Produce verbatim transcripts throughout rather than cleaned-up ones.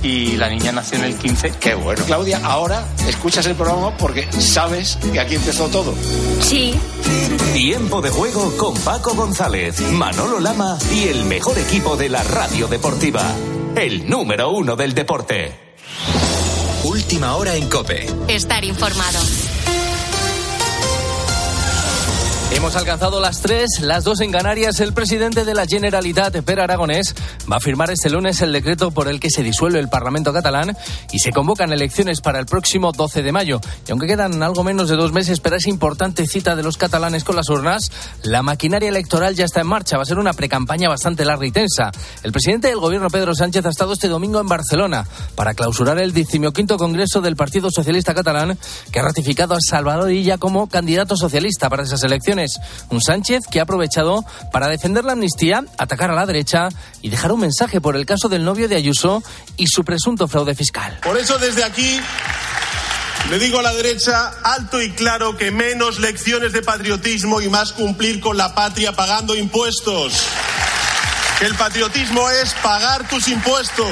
y la niña nació en el quince. Qué bueno. Claudia, ahora escuchas el programa porque sabes que aquí empezó todo. Sí. Tiempo de juego con Paco González, Manolo Lama y el mejor equipo de la radio deportiva. El número uno del deporte. Última hora en COPE. Estar informado. Hemos alcanzado las tres, las dos en Canarias. El presidente de la Generalitat, Pere Aragonés, va a firmar este lunes el decreto por el que se disuelve el Parlamento catalán y se convocan elecciones para el próximo doce de mayo. Y aunque quedan algo menos de dos meses para esa importante cita de los catalanes con las urnas, la maquinaria electoral ya está en marcha. Va a ser una precampaña bastante larga y tensa. El presidente del gobierno, Pedro Sánchez, ha estado este domingo en Barcelona para clausurar el decimoquinto Congreso del Partido Socialista Catalán, que ha ratificado a Salvador Illa como candidato socialista para esas elecciones. Un Sánchez que ha aprovechado para defender la amnistía, atacar a la derecha y dejar un mensaje por el caso del novio de Ayuso y su presunto fraude fiscal. Por eso desde aquí le digo a la derecha alto y claro que menos lecciones de patriotismo y más cumplir con la patria pagando impuestos. Que el patriotismo es pagar tus impuestos.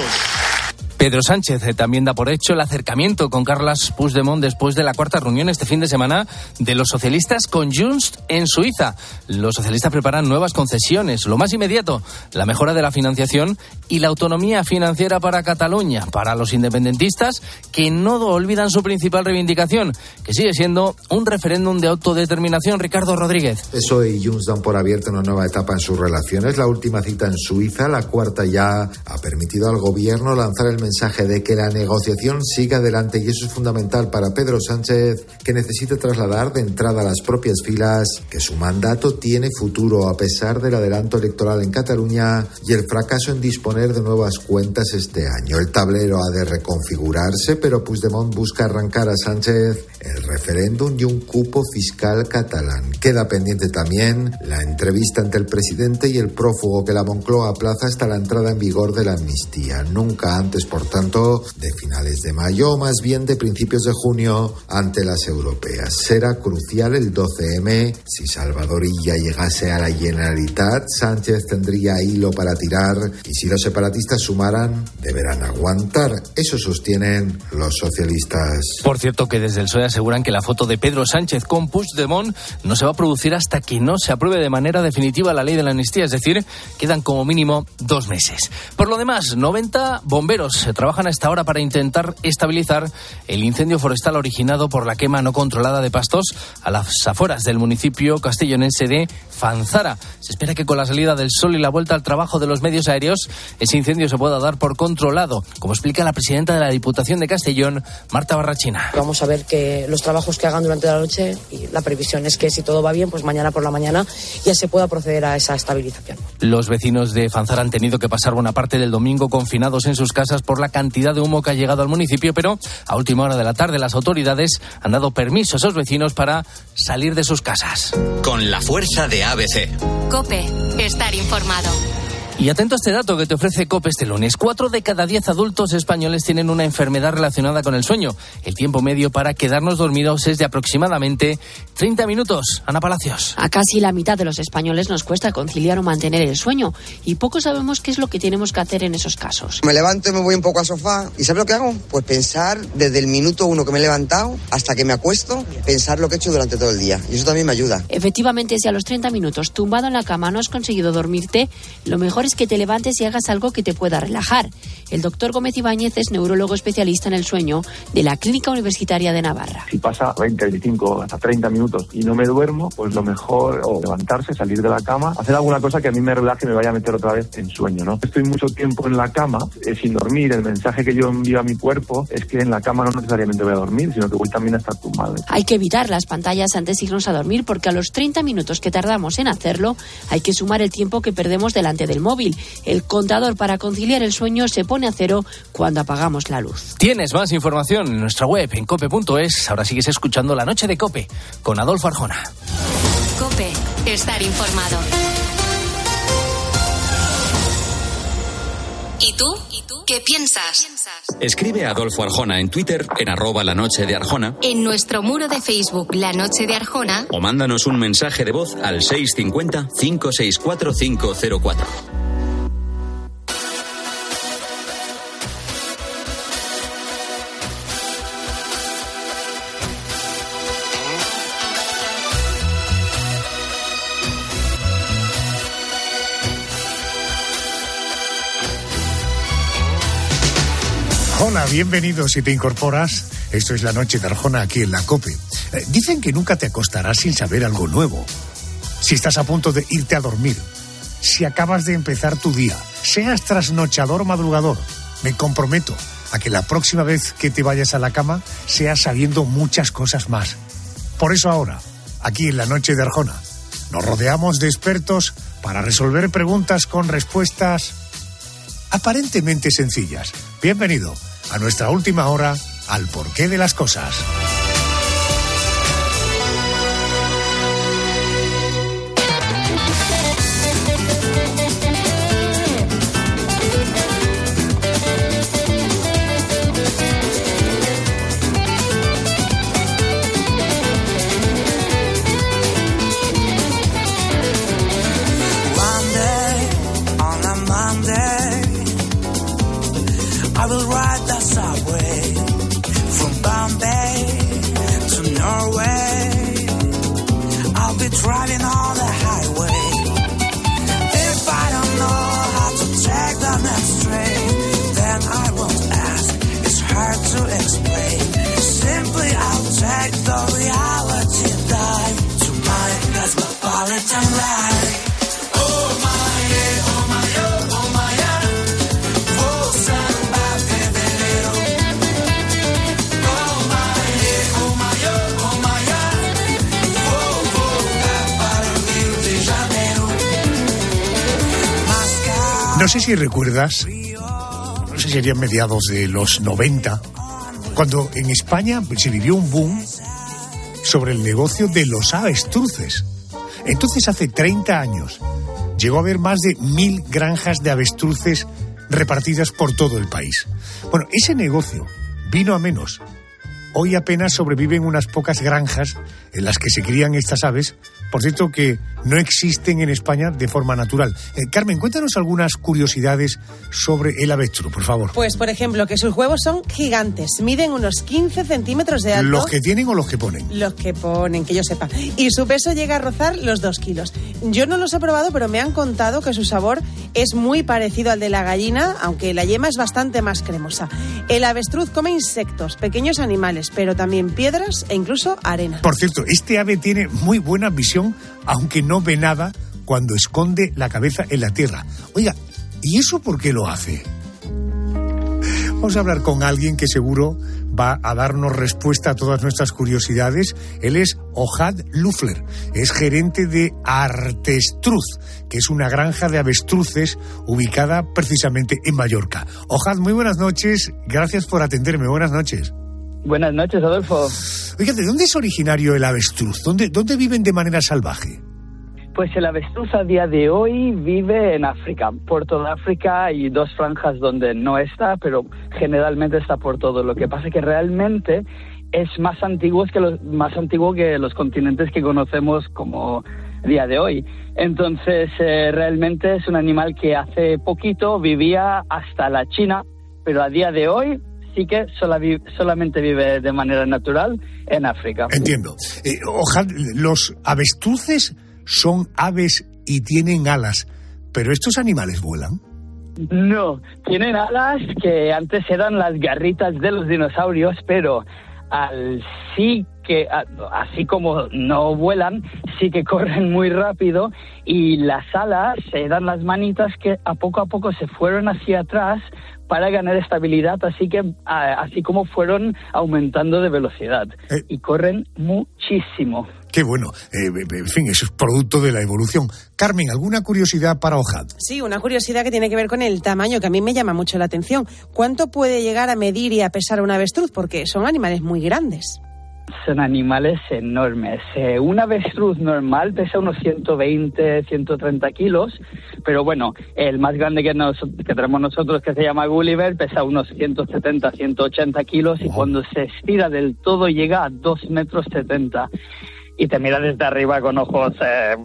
Pedro Sánchez también da por hecho el acercamiento con Carles Puigdemont después de la cuarta reunión este fin de semana de los socialistas con Junts en Suiza. Los socialistas preparan nuevas concesiones, lo más inmediato, la mejora de la financiación y la autonomía financiera para Cataluña, para los independentistas que no olvidan su principal reivindicación, que sigue siendo un referéndum de autodeterminación. Ricardo Rodríguez. P S O E y Junts dan por abierta una nueva etapa en sus relaciones. La última cita en Suiza, la cuarta ya, ha permitido al gobierno lanzar el mensaje de que la negociación siga adelante, y eso es fundamental para Pedro Sánchez, que necesita trasladar de entrada a las propias filas que su mandato tiene futuro a pesar del adelanto electoral en Cataluña y el fracaso en disponer de nuevas cuentas este año. El tablero ha de reconfigurarse, pero Puigdemont busca arrancar a Sánchez el referéndum y un cupo fiscal catalán. Queda pendiente también la entrevista ante el presidente y el prófugo que la Moncloa aplaza hasta la entrada en vigor de la amnistía. Nunca antes, por tanto, de finales de mayo o más bien de principios de junio ante las europeas. Será crucial el doce eme. Si Salvador Illa llegase a la Generalitat, Sánchez tendría hilo para tirar, y si los separatistas sumaran, deberán aguantar. Eso sostienen los socialistas. Por cierto, que desde el P S O E aseguran que la foto de Pedro Sánchez con Puigdemont no se va a producir hasta que no se apruebe de manera definitiva la ley de la amnistía, es decir, quedan como mínimo dos meses. Por lo demás, noventa bomberos se trabajan a esta hora para intentar estabilizar el incendio forestal originado por la quema no controlada de pastos a las afueras del municipio castellonense de Fanzara. Se espera que con la salida del sol y la vuelta al trabajo de los medios aéreos, ese incendio se pueda dar por controlado, como explica la presidenta de la Diputación de Castellón, Marta Barrachina. Vamos a ver que los trabajos que hagan durante la noche, y la previsión es que si todo va bien, pues mañana por la mañana ya se pueda proceder a esa estabilización. Los vecinos de Fanzara han tenido que pasar buena parte del domingo confinados en sus casas por la cantidad de humo que ha llegado al municipio, pero a última hora de la tarde las autoridades han dado permiso a esos vecinos para salir de sus casas. Con la fuerza de A B C. COPE. Estar informado. Y atento a este dato que te ofrece COPE este lunes. Cuatro de cada diez adultos españoles tienen una enfermedad relacionada con el sueño. El tiempo medio para quedarnos dormidos es de aproximadamente treinta minutos. Ana Palacios. A casi la mitad de los españoles nos cuesta conciliar o mantener el sueño, y poco sabemos qué es lo que tenemos que hacer en esos casos. Me levanto y me voy un poco al sofá. ¿Y sabes lo que hago? Pues pensar desde el minuto uno que me he levantado hasta que me acuesto, pensar lo que he hecho durante todo el día. Y eso también me ayuda. Efectivamente, si a los treinta minutos tumbado en la cama no has conseguido dormirte, lo mejor es que te levantes y hagas algo que te pueda relajar. El doctor Gómez Ibáñez es neurólogo especialista en el sueño de la Clínica Universitaria de Navarra. Si pasa veinte, veinticinco, hasta treinta minutos y no me duermo, pues lo mejor o levantarse, salir de la cama, hacer alguna cosa que a mí me relaje y me vaya a meter otra vez en sueño, ¿no? Estoy mucho tiempo en la cama eh, sin dormir. El mensaje que yo envío a mi cuerpo es que en la cama no necesariamente voy a dormir, sino que voy también a estar tumbado. Hay que evitar las pantallas antes de irnos a dormir, porque a los treinta minutos que tardamos en hacerlo hay que sumar el tiempo que perdemos delante del móvil. El contador para conciliar el sueño se pone a cero cuando apagamos la luz. Tienes más información en nuestra web en cope punto es. Ahora sigues escuchando La Noche de COPE con Adolfo Arjona. COPE. Estar informado. ¿Y tú? ¿Y tú? ¿Qué piensas? Escribe a Adolfo Arjona en Twitter, en arroba la noche de Arjona. En nuestro muro de Facebook, La Noche de Arjona. O mándanos un mensaje de voz al seis cinco cero, cinco seis cuatro, cinco cero cuatro. Hola, bienvenido si te incorporas. Esto es La Noche de Arjona aquí en la COPE. Eh, dicen que nunca te acostarás sin saber algo nuevo. Si estás a punto de irte a dormir, si acabas de empezar tu día, seas trasnochador o madrugador, me comprometo a que la próxima vez que te vayas a la cama seas sabiendo muchas cosas más. Por eso ahora, aquí en La Noche de Arjona, nos rodeamos de expertos para resolver preguntas con respuestas aparentemente sencillas. Bienvenido a nuestra última hora al porqué de las cosas. I will ride the subway from Bombay to Norway. I'll be driving on the highway. If I don't know how to take the next train, then I won't ask. It's hard to explain. Simply I'll take the reality dive to my cosmopolitan life. Oh my yeah, oh my oh, oh my yeah. Oh samba febrero. Oh my yeah, oh my oh, oh my yeah. Oh boca para el Río de Janeiro. No sé si recuerdas, no sé si serían mediados de los noventa, cuando en España se vivió un boom sobre el negocio de los avestruces. Entonces, hace treinta años, llegó a haber más de mil granjas de avestruces repartidas por todo el país. Bueno, ese negocio vino a menos. Hoy apenas sobreviven unas pocas granjas en las que se crían estas aves, por cierto que no existen en España de forma natural. Eh, Carmen, cuéntanos algunas curiosidades sobre el avestruz, por favor. Pues, por ejemplo, que sus huevos son gigantes, miden unos quince centímetros de alto. ¿Los que tienen o los que ponen? Los que ponen, que yo sepa. Y su peso llega a rozar los dos kilos. Yo no los he probado, pero me han contado que su sabor es muy parecido al de la gallina, aunque la yema es bastante más cremosa. El avestruz come insectos, pequeños animales, pero también piedras e incluso arena. Por cierto, este ave tiene muy buena visión, aunque no ve nada cuando esconde la cabeza en la tierra. Oiga, ¿y eso por qué lo hace? Vamos a hablar con alguien que seguro va a darnos respuesta a todas nuestras curiosidades. Él es Ohad Lufler, es gerente de Artestruz, que es una granja de avestruces ubicada precisamente en Mallorca. Ohad, muy buenas noches, gracias por atenderme, buenas noches. Buenas noches, Adolfo. Oiga, ¿de dónde es originario el avestruz? ¿Dónde, dónde viven de manera salvaje? Pues el avestruz a día de hoy vive en África, por toda África, y dos franjas donde no está, pero generalmente está por todo. Lo que pasa es que realmente es más antiguo que los, más antiguo que los continentes que conocemos como día de hoy. Entonces, eh, realmente es un animal que hace poquito vivía hasta la China, pero a día de hoy sí que sola vi- solamente vive de manera natural en África. Entiendo. Eh, Ohad, los avestruces son aves y tienen alas, pero ¿estos animales vuelan? No, tienen alas que antes eran las garritas de los dinosaurios, pero al sí que, así como no vuelan, sí que corren muy rápido, y las alas eran las manitas que a poco a poco se fueron hacia atrás para ganar estabilidad, así que así como fueron aumentando de velocidad, eh. y corren muchísimo. Qué bueno. Eh, en fin, eso es producto de la evolución. Carmen, ¿alguna curiosidad para Ohad? Sí, una curiosidad que tiene que ver con el tamaño, que a mí me llama mucho la atención. ¿Cuánto puede llegar a medir y a pesar un avestruz? Porque son animales muy grandes. Son animales enormes. Eh, un avestruz normal pesa unos ciento veinte, ciento treinta kilos, pero bueno, el más grande que, nos, que tenemos nosotros, que se llama Gulliver, pesa unos ciento setenta, ciento ochenta kilos, y cuando se estira del todo llega a dos metros setenta. Y te mira desde arriba con ojos... Eh,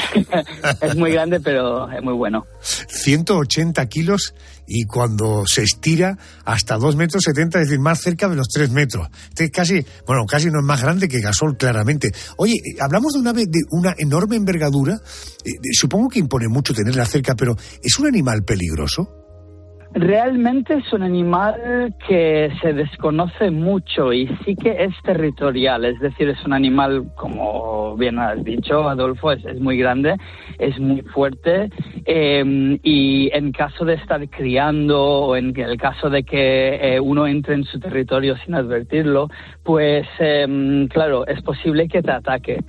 es muy grande, pero es muy bueno. ciento ochenta kilos y cuando se estira hasta dos metros setenta, es decir, más cerca de los tres metros. Este casi, bueno, casi no es más grande que Gasol, claramente. Oye, hablamos de una ave de una enorme envergadura. Eh, supongo que impone mucho tenerla cerca, pero ¿es un animal peligroso? Realmente es un animal que se desconoce mucho y sí que es territorial, es decir, es un animal, como bien has dicho, Adolfo, es, es muy grande, es muy fuerte eh, y en caso de estar criando o en el caso de que eh, uno entre en su territorio sin advertirlo, pues eh, claro, es posible que te ataque.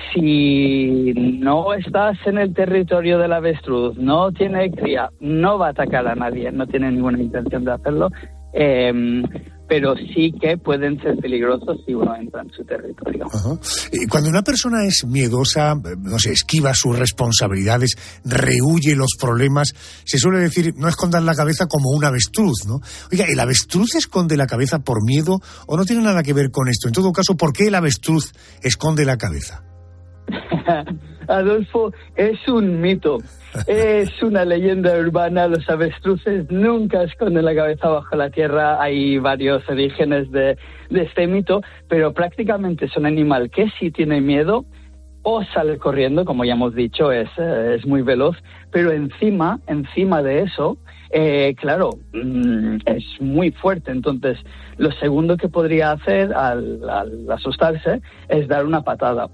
Si no estás en el territorio del avestruz, no tiene cría, no va a atacar a nadie, no tiene ninguna intención de hacerlo, eh, pero sí que pueden ser peligrosos si uno entra en su territorio. Ajá. Cuando una persona es miedosa, no sé, esquiva sus responsabilidades, rehúye los problemas, se suele decir no escondas la cabeza como un avestruz, ¿no? Oiga, ¿el avestruz esconde la cabeza por miedo o no tiene nada que ver con esto? En todo caso, ¿por qué el avestruz esconde la cabeza? Adolfo, es un mito, es una leyenda urbana. Los avestruces nunca esconden la cabeza bajo la tierra. Hay varios orígenes de, de este mito, pero prácticamente es un animal que si tiene miedo o sale corriendo, como ya hemos dicho, es, es muy veloz, pero encima, encima de eso, eh, claro, mmm, es muy fuerte. Entonces, lo segundo que podría hacer al, al asustarse es dar una patada.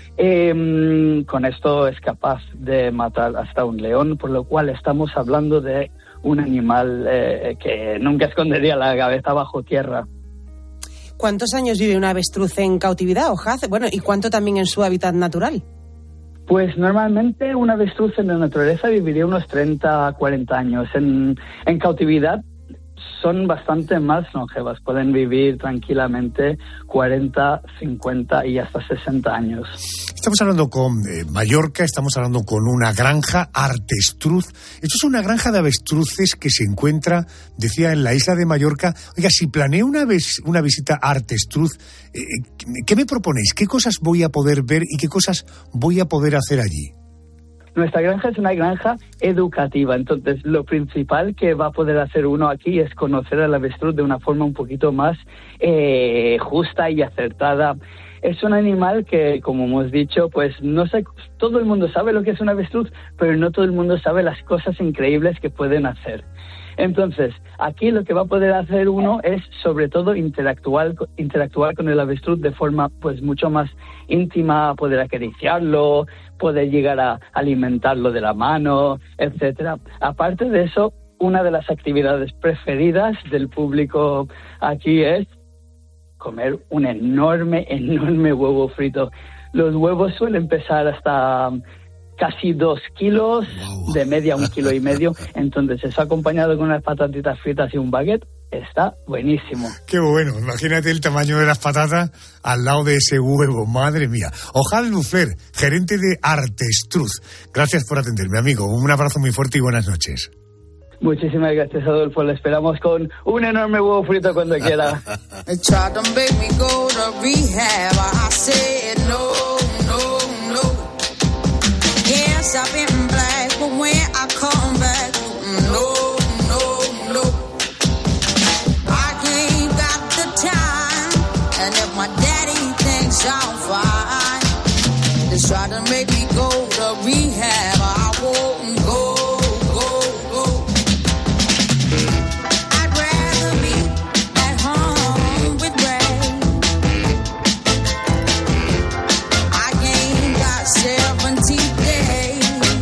Eh, con esto es capaz de matar hasta un león, por lo cual estamos hablando de un animal eh, que nunca escondería la cabeza bajo tierra. ¿Cuántos años vive un avestruz en cautividad, Ojaz? Bueno, ¿y cuánto también en su hábitat natural? Pues normalmente un avestruz en la naturaleza viviría unos treinta a cuarenta años. En, en cautividad son bastante más longevas, pueden vivir tranquilamente cuarenta, cincuenta y hasta sesenta años. Estamos hablando con eh, Mallorca, estamos hablando con una granja Artestruz. Esto es una granja de avestruces que se encuentra, decía, en la isla de Mallorca. Oiga, si planeo una, vez, una visita a Artestruz, eh, ¿qué me proponéis? ¿Qué cosas voy a poder ver y qué cosas voy a poder hacer allí? Nuestra granja es una granja educativa, entonces lo principal que va a poder hacer uno aquí es conocer al avestruz de una forma un poquito más eh, justa y acertada. Es un animal que, como hemos dicho, pues no sé, todo el mundo sabe lo que es un avestruz, pero no todo el mundo sabe las cosas increíbles que pueden hacer. Entonces, aquí lo que va a poder hacer uno es, sobre todo, interactuar, interactuar con el avestruz de forma, pues, mucho más íntima, poder acariciarlo, poder llegar a alimentarlo de la mano, etcétera. Aparte de eso, una de las actividades preferidas del público aquí es comer un enorme, enorme huevo frito. Los huevos suelen pesar hasta casi dos kilos, de media un kilo y medio. Entonces, eso acompañado con unas patatitas fritas y un baguette, está buenísimo. Qué bueno, imagínate el tamaño de las patatas al lado de ese huevo, madre mía. Ojal Lufer, gerente de Artestruz. Gracias por atenderme, amigo. Un abrazo muy fuerte y buenas noches. Muchísimas gracias, Adolfo. Le esperamos con un enorme huevo frito cuando quiera. I've been black, but when I come back, no, no, no, I ain't got the time. And if my daddy thinks I'm fine, they try to make me go to rehab. I won't go, go, go. I'd rather be at home with Ray. I ain't got seventeen days.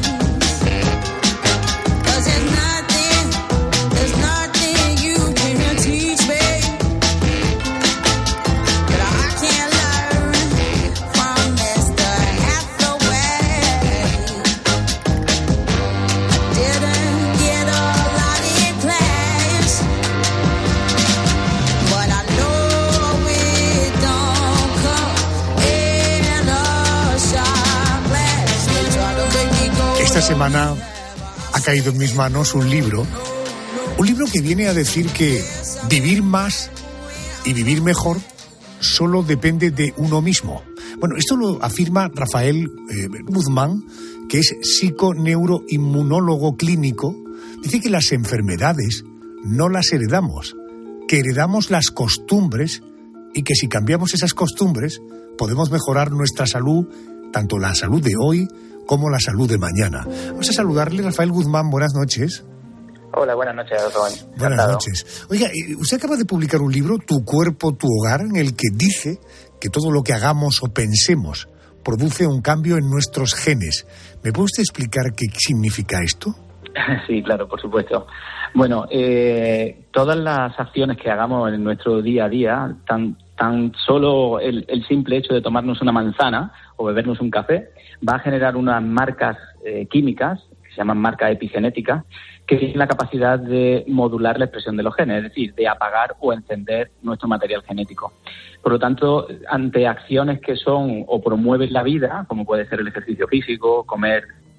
Esta semana ha caído en mis manos un libro, un libro que viene a decir que vivir más y vivir mejor solo depende de uno mismo. Bueno, esto lo afirma Rafael eh, Guzmán, que es psiconeuroinmunólogo clínico. Dice que las enfermedades no las heredamos, que heredamos las costumbres y que si cambiamos esas costumbres podemos mejorar nuestra salud, tanto la salud de hoy como la salud de mañana. Vamos a saludarle, Rafael Guzmán, buenas noches. Hola, buenas noches, Rubén. Buenas noches. Oiga, usted acaba de publicar un libro, Tu cuerpo, tu hogar, en el que dice que todo lo que hagamos o pensemos produce un cambio en nuestros genes. ¿Me puede usted explicar qué significa esto? Sí, claro, por supuesto. Bueno, eh, todas las acciones que hagamos en nuestro día a día, tan, tan solo el, el simple hecho de tomarnos una manzana o bebernos un café, va a generar unas marcas eh, químicas, que se llaman marcas epigenéticas, que tienen la capacidad de modular la expresión de los genes, es decir, de apagar o encender nuestro material genético. Por lo tanto, ante acciones que son o promueven la vida, como puede ser el ejercicio físico, comer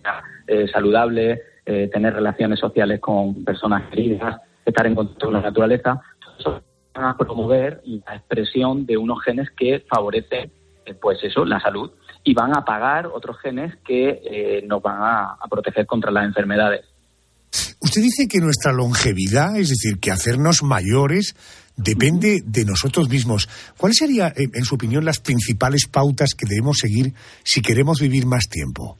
eh, saludable, eh, tener relaciones sociales con personas queridas, estar en contacto con la naturaleza, eso va a promover la expresión de unos genes que favorecen, eh, pues eso, la salud, y van a apagar otros genes que eh, nos van a, a proteger contra las enfermedades. Usted dice que nuestra longevidad, es decir, que hacernos mayores, depende de nosotros mismos. ¿Cuáles serían, en su opinión, las principales pautas que debemos seguir si queremos vivir más tiempo?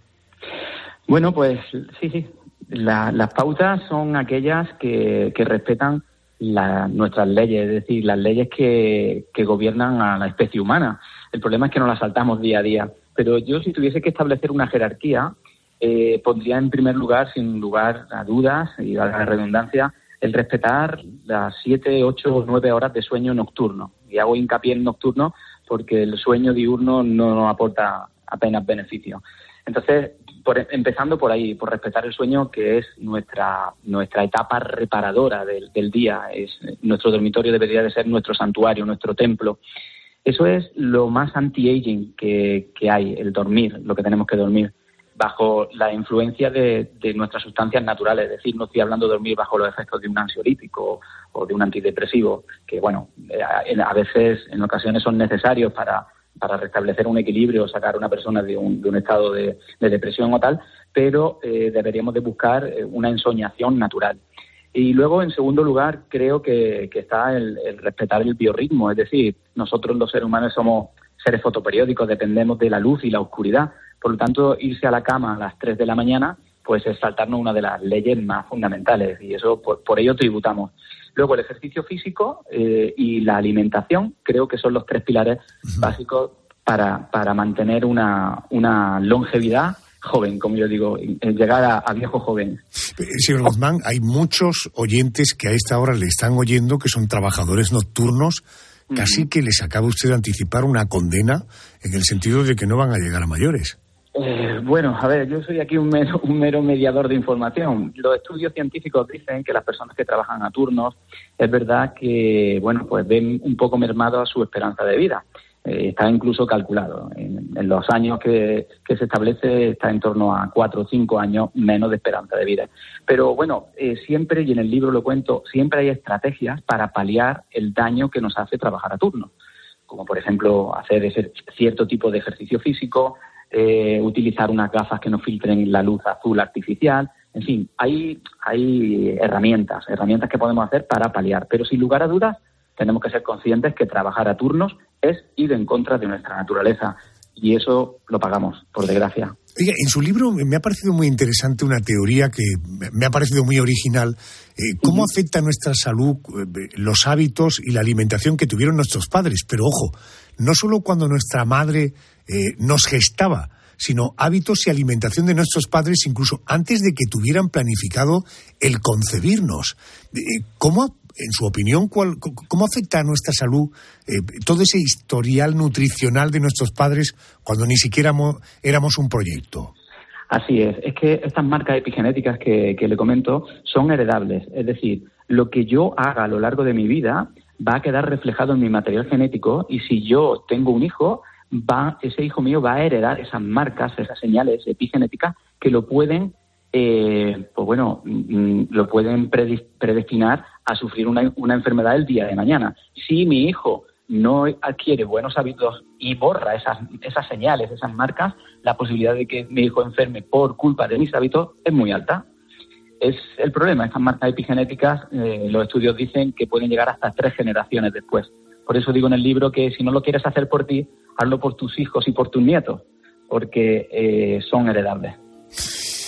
Bueno, pues sí, sí. La, las pautas son aquellas que, que respetan la, nuestras leyes, es decir, las leyes que, que gobiernan a la especie humana. El problema es que nos las saltamos día a día. Pero yo, si tuviese que establecer una jerarquía, eh, pondría en primer lugar, sin lugar a dudas, y valga la redundancia, el respetar las siete, ocho o nueve horas de sueño nocturno. Y hago hincapié en nocturno porque el sueño diurno no nos aporta apenas beneficio. Entonces, por, empezando por ahí, por respetar el sueño, que es nuestra nuestra etapa reparadora del, del día. Es, nuestro dormitorio debería de ser nuestro santuario, nuestro templo. Eso es lo más anti-aging que, que hay, el dormir, lo que tenemos que dormir, bajo la influencia de, de nuestras sustancias naturales. Es decir, no estoy hablando de dormir bajo los efectos de un ansiolítico o de un antidepresivo, que bueno, a veces, en ocasiones son necesarios para... para restablecer un equilibrio o sacar a una persona de un, de un estado de, de depresión o tal, pero eh, deberíamos de buscar una ensoñación natural. Y luego, en segundo lugar, creo que, que está el, el respetar el biorritmo, es decir, nosotros los seres humanos somos seres fotoperiódicos, dependemos de la luz y la oscuridad, por lo tanto, irse a la cama a las tres de la mañana, pues es saltarnos una de las leyes más fundamentales, y eso por, por ello tributamos. Luego, el ejercicio físico eh, y la alimentación, creo que son los tres pilares uh-huh. básicos para, para mantener una, una longevidad joven, como yo digo, llegar a, a viejo joven. Señor Guzmán, hay muchos oyentes que a esta hora le están oyendo que son trabajadores nocturnos, uh-huh. casi que les acaba usted de anticipar una condena en el sentido de que no van a llegar a mayores. Eh, bueno, a ver, yo soy aquí un mero, un mero mediador de información. Los estudios científicos dicen que las personas que trabajan a turnos, es verdad que, bueno, pues ven un poco mermado a su esperanza de vida. Eh, está incluso calculado. En, en los años que, que se establece está en torno a cuatro o cinco años menos de esperanza de vida. Pero bueno, eh, siempre, y en el libro lo cuento, siempre hay estrategias para paliar el daño que nos hace trabajar a turnos. Como por ejemplo, hacer ese cierto tipo de ejercicio físico, Eh, utilizar unas gafas que no filtren la luz azul artificial, en fin, hay, hay herramientas, herramientas que podemos hacer para paliar, pero sin lugar a dudas tenemos que ser conscientes que trabajar a turnos es ir en contra de nuestra naturaleza y eso lo pagamos, por desgracia. Oiga, en su libro me ha parecido muy interesante una teoría que me ha parecido muy original. Eh, ¿Cómo uh-huh. afecta a nuestra salud eh, los hábitos y la alimentación que tuvieron nuestros padres? Pero ojo, no solo cuando nuestra madre eh, nos gestaba, sino hábitos y alimentación de nuestros padres incluso antes de que tuvieran planificado el concebirnos. Eh, ¿Cómo, en su opinión, cuál, cómo afecta a nuestra salud eh, todo ese historial nutricional de nuestros padres cuando ni siquiera mo- éramos un proyecto? Así es, es que estas marcas epigenéticas que, que le comento son heredables, es decir, lo que yo haga a lo largo de mi vida va a quedar reflejado en mi material genético y si yo tengo un hijo, va ese hijo mío va a heredar esas marcas, esas señales epigenéticas que lo pueden, eh, pues bueno, lo pueden predestinar a sufrir una, una enfermedad el día de mañana. Si mi hijo no adquiere buenos hábitos y borra esas, esas señales, esas marcas, la posibilidad de que mi hijo enferme por culpa de mis hábitos es muy alta. Es el problema, estas marcas epigenéticas, eh, los estudios dicen que pueden llegar hasta tres generaciones después. Por eso digo en el libro que si no lo quieres hacer por ti, hazlo por tus hijos y por tus nietos, porque eh, son heredables.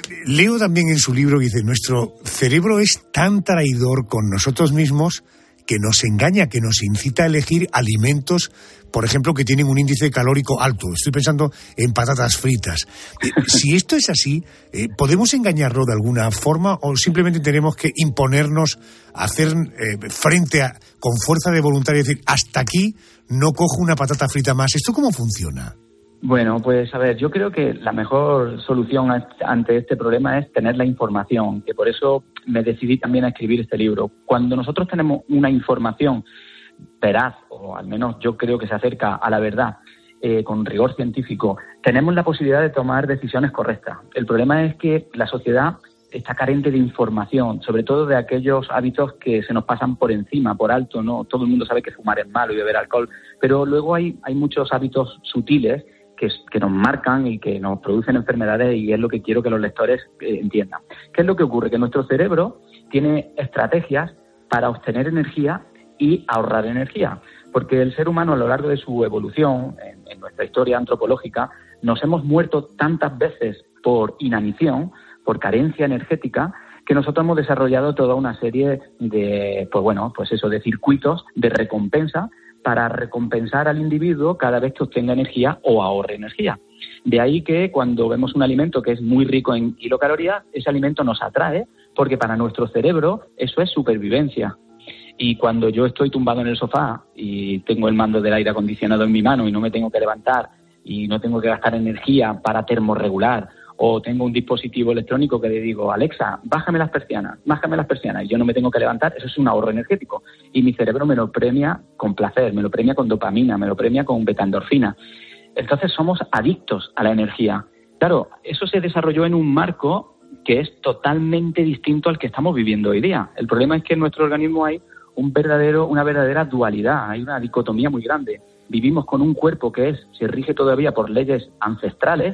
leo también en su libro que dice, nuestro cerebro es tan traidor con nosotros mismos que nos engaña, que nos incita a elegir alimentos, por ejemplo, que tienen un índice calórico alto. Estoy pensando en patatas fritas. Eh, si esto es así, eh, ¿podemos engañarlo de alguna forma o simplemente tenemos que imponernos, hacer eh, frente a, con fuerza de voluntad y decir, hasta aquí no cojo una patata frita más? ¿Esto cómo funciona? Bueno, pues a ver, yo creo que la mejor solución ante este problema es tener la información, que por eso me decidí también a escribir este libro. Cuando nosotros tenemos una información veraz, o al menos yo creo que se acerca a la verdad, eh, con rigor científico, tenemos la posibilidad de tomar decisiones correctas. El problema es que la sociedad está carente de información, sobre todo de aquellos hábitos que se nos pasan por encima, por alto, ¿no? Todo el mundo sabe que fumar es malo y beber alcohol, pero luego hay, hay muchos hábitos sutiles que, que nos marcan y que nos producen enfermedades, y es lo que quiero que los lectores eh, entiendan. ¿Qué es lo que ocurre? Que nuestro cerebro tiene estrategias para obtener energía y ahorrar energía, porque el ser humano a lo largo de su evolución, en, en nuestra historia antropológica, nos hemos muerto tantas veces por inanición, por carencia energética, que nosotros hemos desarrollado toda una serie de, pues bueno, pues eso, de circuitos de recompensa para recompensar al individuo cada vez que obtenga energía o ahorre energía. De ahí que cuando vemos un alimento que es muy rico en kilocalorías, ese alimento nos atrae porque para nuestro cerebro eso es supervivencia. Y cuando yo estoy tumbado en el sofá y tengo el mando del aire acondicionado en mi mano y no me tengo que levantar y no tengo que gastar energía para termorregular, o tengo un dispositivo electrónico que le digo, Alexa, bájame las persianas, bájame las persianas, y yo no me tengo que levantar, eso es un ahorro energético. Y mi cerebro me lo premia con placer, me lo premia con dopamina, me lo premia con beta-endorfina. Entonces somos adictos a la energía. Claro, eso se desarrolló en un marco que es totalmente distinto al que estamos viviendo hoy día. El problema es que en nuestro organismo hay un verdadero, una verdadera dualidad, hay una dicotomía muy grande. Vivimos con un cuerpo que es, se rige todavía por leyes ancestrales,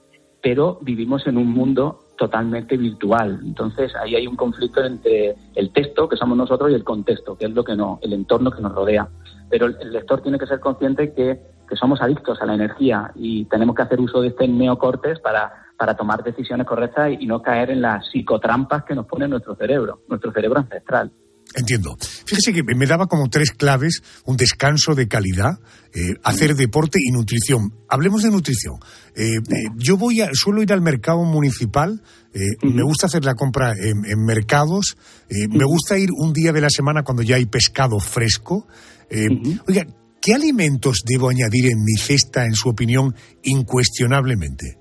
pero vivimos en un mundo totalmente virtual. Entonces ahí hay un conflicto entre el texto, que somos nosotros, y el contexto, que es lo que no, el entorno que nos rodea. Pero el, el lector tiene que ser consciente que, que somos adictos a la energía y tenemos que hacer uso de este neocortes para, para tomar decisiones correctas y, y no caer en las psicotrampas que nos pone nuestro cerebro, nuestro cerebro ancestral. Entiendo. Fíjese que me daba como tres claves: un descanso de calidad, eh, hacer deporte y nutrición. Hablemos de nutrición. Eh, eh, yo voy a, suelo ir al mercado municipal, eh, uh-huh. me gusta hacer la compra en, en mercados, eh, uh-huh. me gusta ir un día de la semana cuando ya hay pescado fresco. Eh, uh-huh. Oiga, ¿qué alimentos debo añadir en mi cesta, en su opinión, incuestionablemente?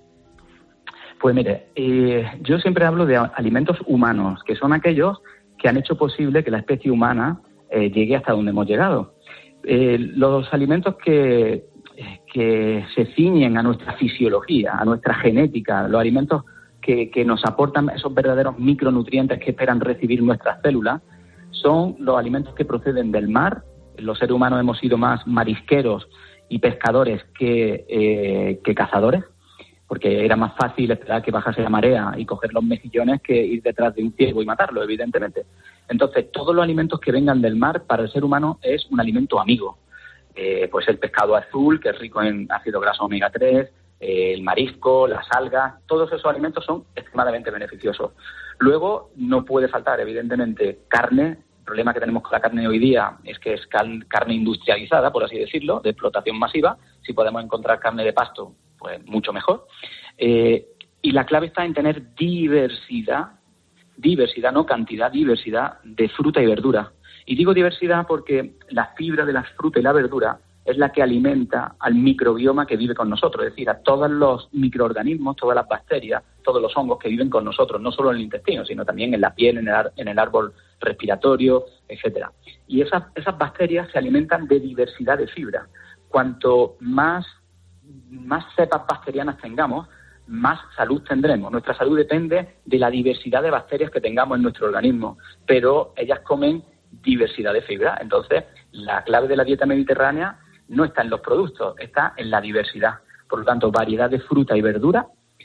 Pues mire, eh, yo siempre hablo de alimentos humanos, que son aquellos que han hecho posible que la especie humana eh, llegue hasta donde hemos llegado. Eh, los alimentos que, que se ciñen a nuestra fisiología, a nuestra genética, los alimentos que, que nos aportan esos verdaderos micronutrientes que esperan recibir nuestras células, son los alimentos que proceden del mar. Los seres humanos hemos sido más marisqueros y pescadores que, eh, que cazadores, porque era más fácil esperar que bajase la marea y coger los mejillones que ir detrás de un ciervo y matarlo, evidentemente. Entonces, todos los alimentos que vengan del mar para el ser humano es un alimento amigo. Eh, pues el pescado azul, que es rico en ácido graso omega tres, eh, el marisco, las algas, todos esos alimentos son extremadamente beneficiosos. Luego, no puede faltar, evidentemente, carne. El problema que tenemos con la carne hoy día es que es cal- carne industrializada, por así decirlo, de explotación masiva. Si podemos encontrar carne de pasto, pues mucho mejor. Eh, y la clave está en tener diversidad, diversidad, no cantidad, diversidad de fruta y verdura. Y digo diversidad porque la fibra de la fruta y la verdura es la que alimenta al microbioma que vive con nosotros, es decir, a todos los microorganismos, todas las bacterias, todos los hongos que viven con nosotros, no solo en el intestino, sino también en la piel, en el, ar- en el árbol respiratorio, etcétera. Y esas, esas bacterias se alimentan de diversidad de fibra. Cuanto más más cepas bacterianas tengamos, más salud tendremos. Nuestra salud depende de la diversidad de bacterias que tengamos en nuestro organismo, pero ellas comen diversidad de fibra. Entonces, la clave de la dieta mediterránea no está en los productos, está en la diversidad. Por lo tanto, variedad de fruta y verdura.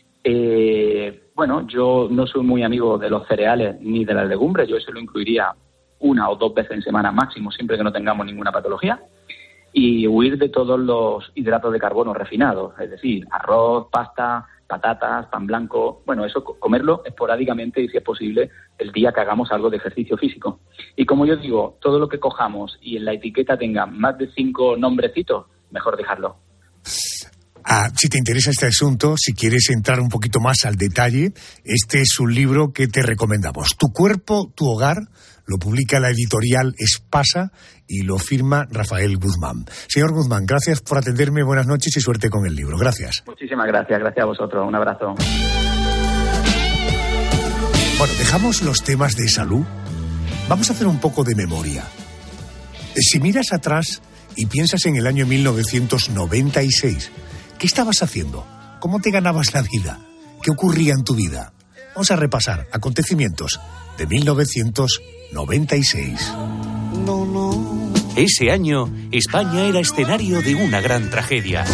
Eh, bueno, yo no soy muy amigo de los cereales ni de las legumbres, yo eso lo incluiría una o dos veces en semana máximo, siempre que no tengamos ninguna patología. Y huir de todos los hidratos de carbono refinados, es decir, arroz, pasta, patatas, pan blanco, bueno, eso comerlo esporádicamente y si es posible el día que hagamos algo de ejercicio físico. Y como yo digo, todo lo que cojamos y en la etiqueta tenga más de cinco nombrecitos, mejor dejarlo. Ah, si te interesa este asunto, si quieres entrar un poquito más al detalle, este es un libro que te recomendamos. Tu cuerpo, tu hogar, lo publica la editorial Espasa y lo firma Rafael Guzmán. Señor Guzmán, gracias por atenderme, buenas noches y suerte con el libro. Gracias. Muchísimas gracias, gracias a vosotros. Un abrazo. Bueno, dejamos los temas de salud. Vamos a hacer un poco de memoria. Si miras atrás y piensas en el año mil novecientos noventa y seis, ¿qué estabas haciendo? ¿Cómo te ganabas la vida? ¿Qué ocurría en tu vida? Vamos a repasar acontecimientos de mil novecientos noventa y seis. No, no. Ese año, España era escenario de una gran tragedia.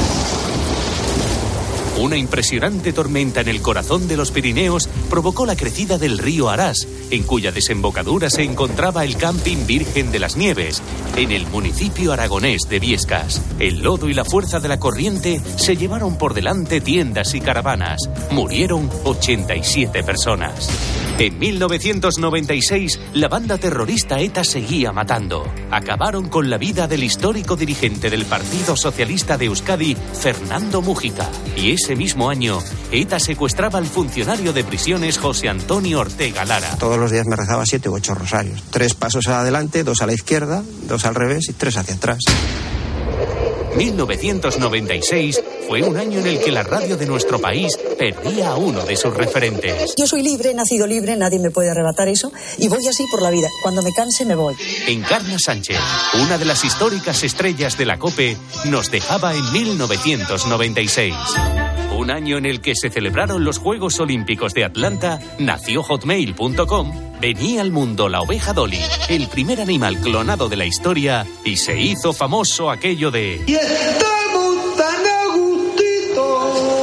Una impresionante tormenta en el corazón de los Pirineos provocó la crecida del río Arás, en cuya desembocadura se encontraba el Camping Virgen de las Nieves, en el municipio aragonés de Biescas. El lodo y la fuerza de la corriente se llevaron por delante tiendas y caravanas. Murieron ochenta y siete personas. En mil novecientos noventa y seis, la banda terrorista ETA seguía matando. Acabaron con la vida del histórico dirigente del Partido Socialista de Euskadi, Fernando Mújica. Y ese mismo año, ETA secuestraba al funcionario de prisiones José Antonio Ortega Lara. Todos los días me rezaba siete u ocho rosarios. Tres pasos adelante, dos a la izquierda, dos al revés y tres hacia atrás. mil novecientos noventa y seis fue un año en el que la radio de nuestro país perdía a uno de sus referentes. Yo soy libre, he nacido libre, nadie me puede arrebatar eso y voy así por la vida. Cuando me canse me voy. Encarna Sánchez, una de las históricas estrellas de la COPE, nos dejaba en mil novecientos noventa y seis. Un año en el que se celebraron los Juegos Olímpicos de Atlanta, nació hotmail punto com, venía al mundo la oveja Dolly, el primer animal clonado de la historia, y se hizo famoso aquello de... Y estamos tan a gustito.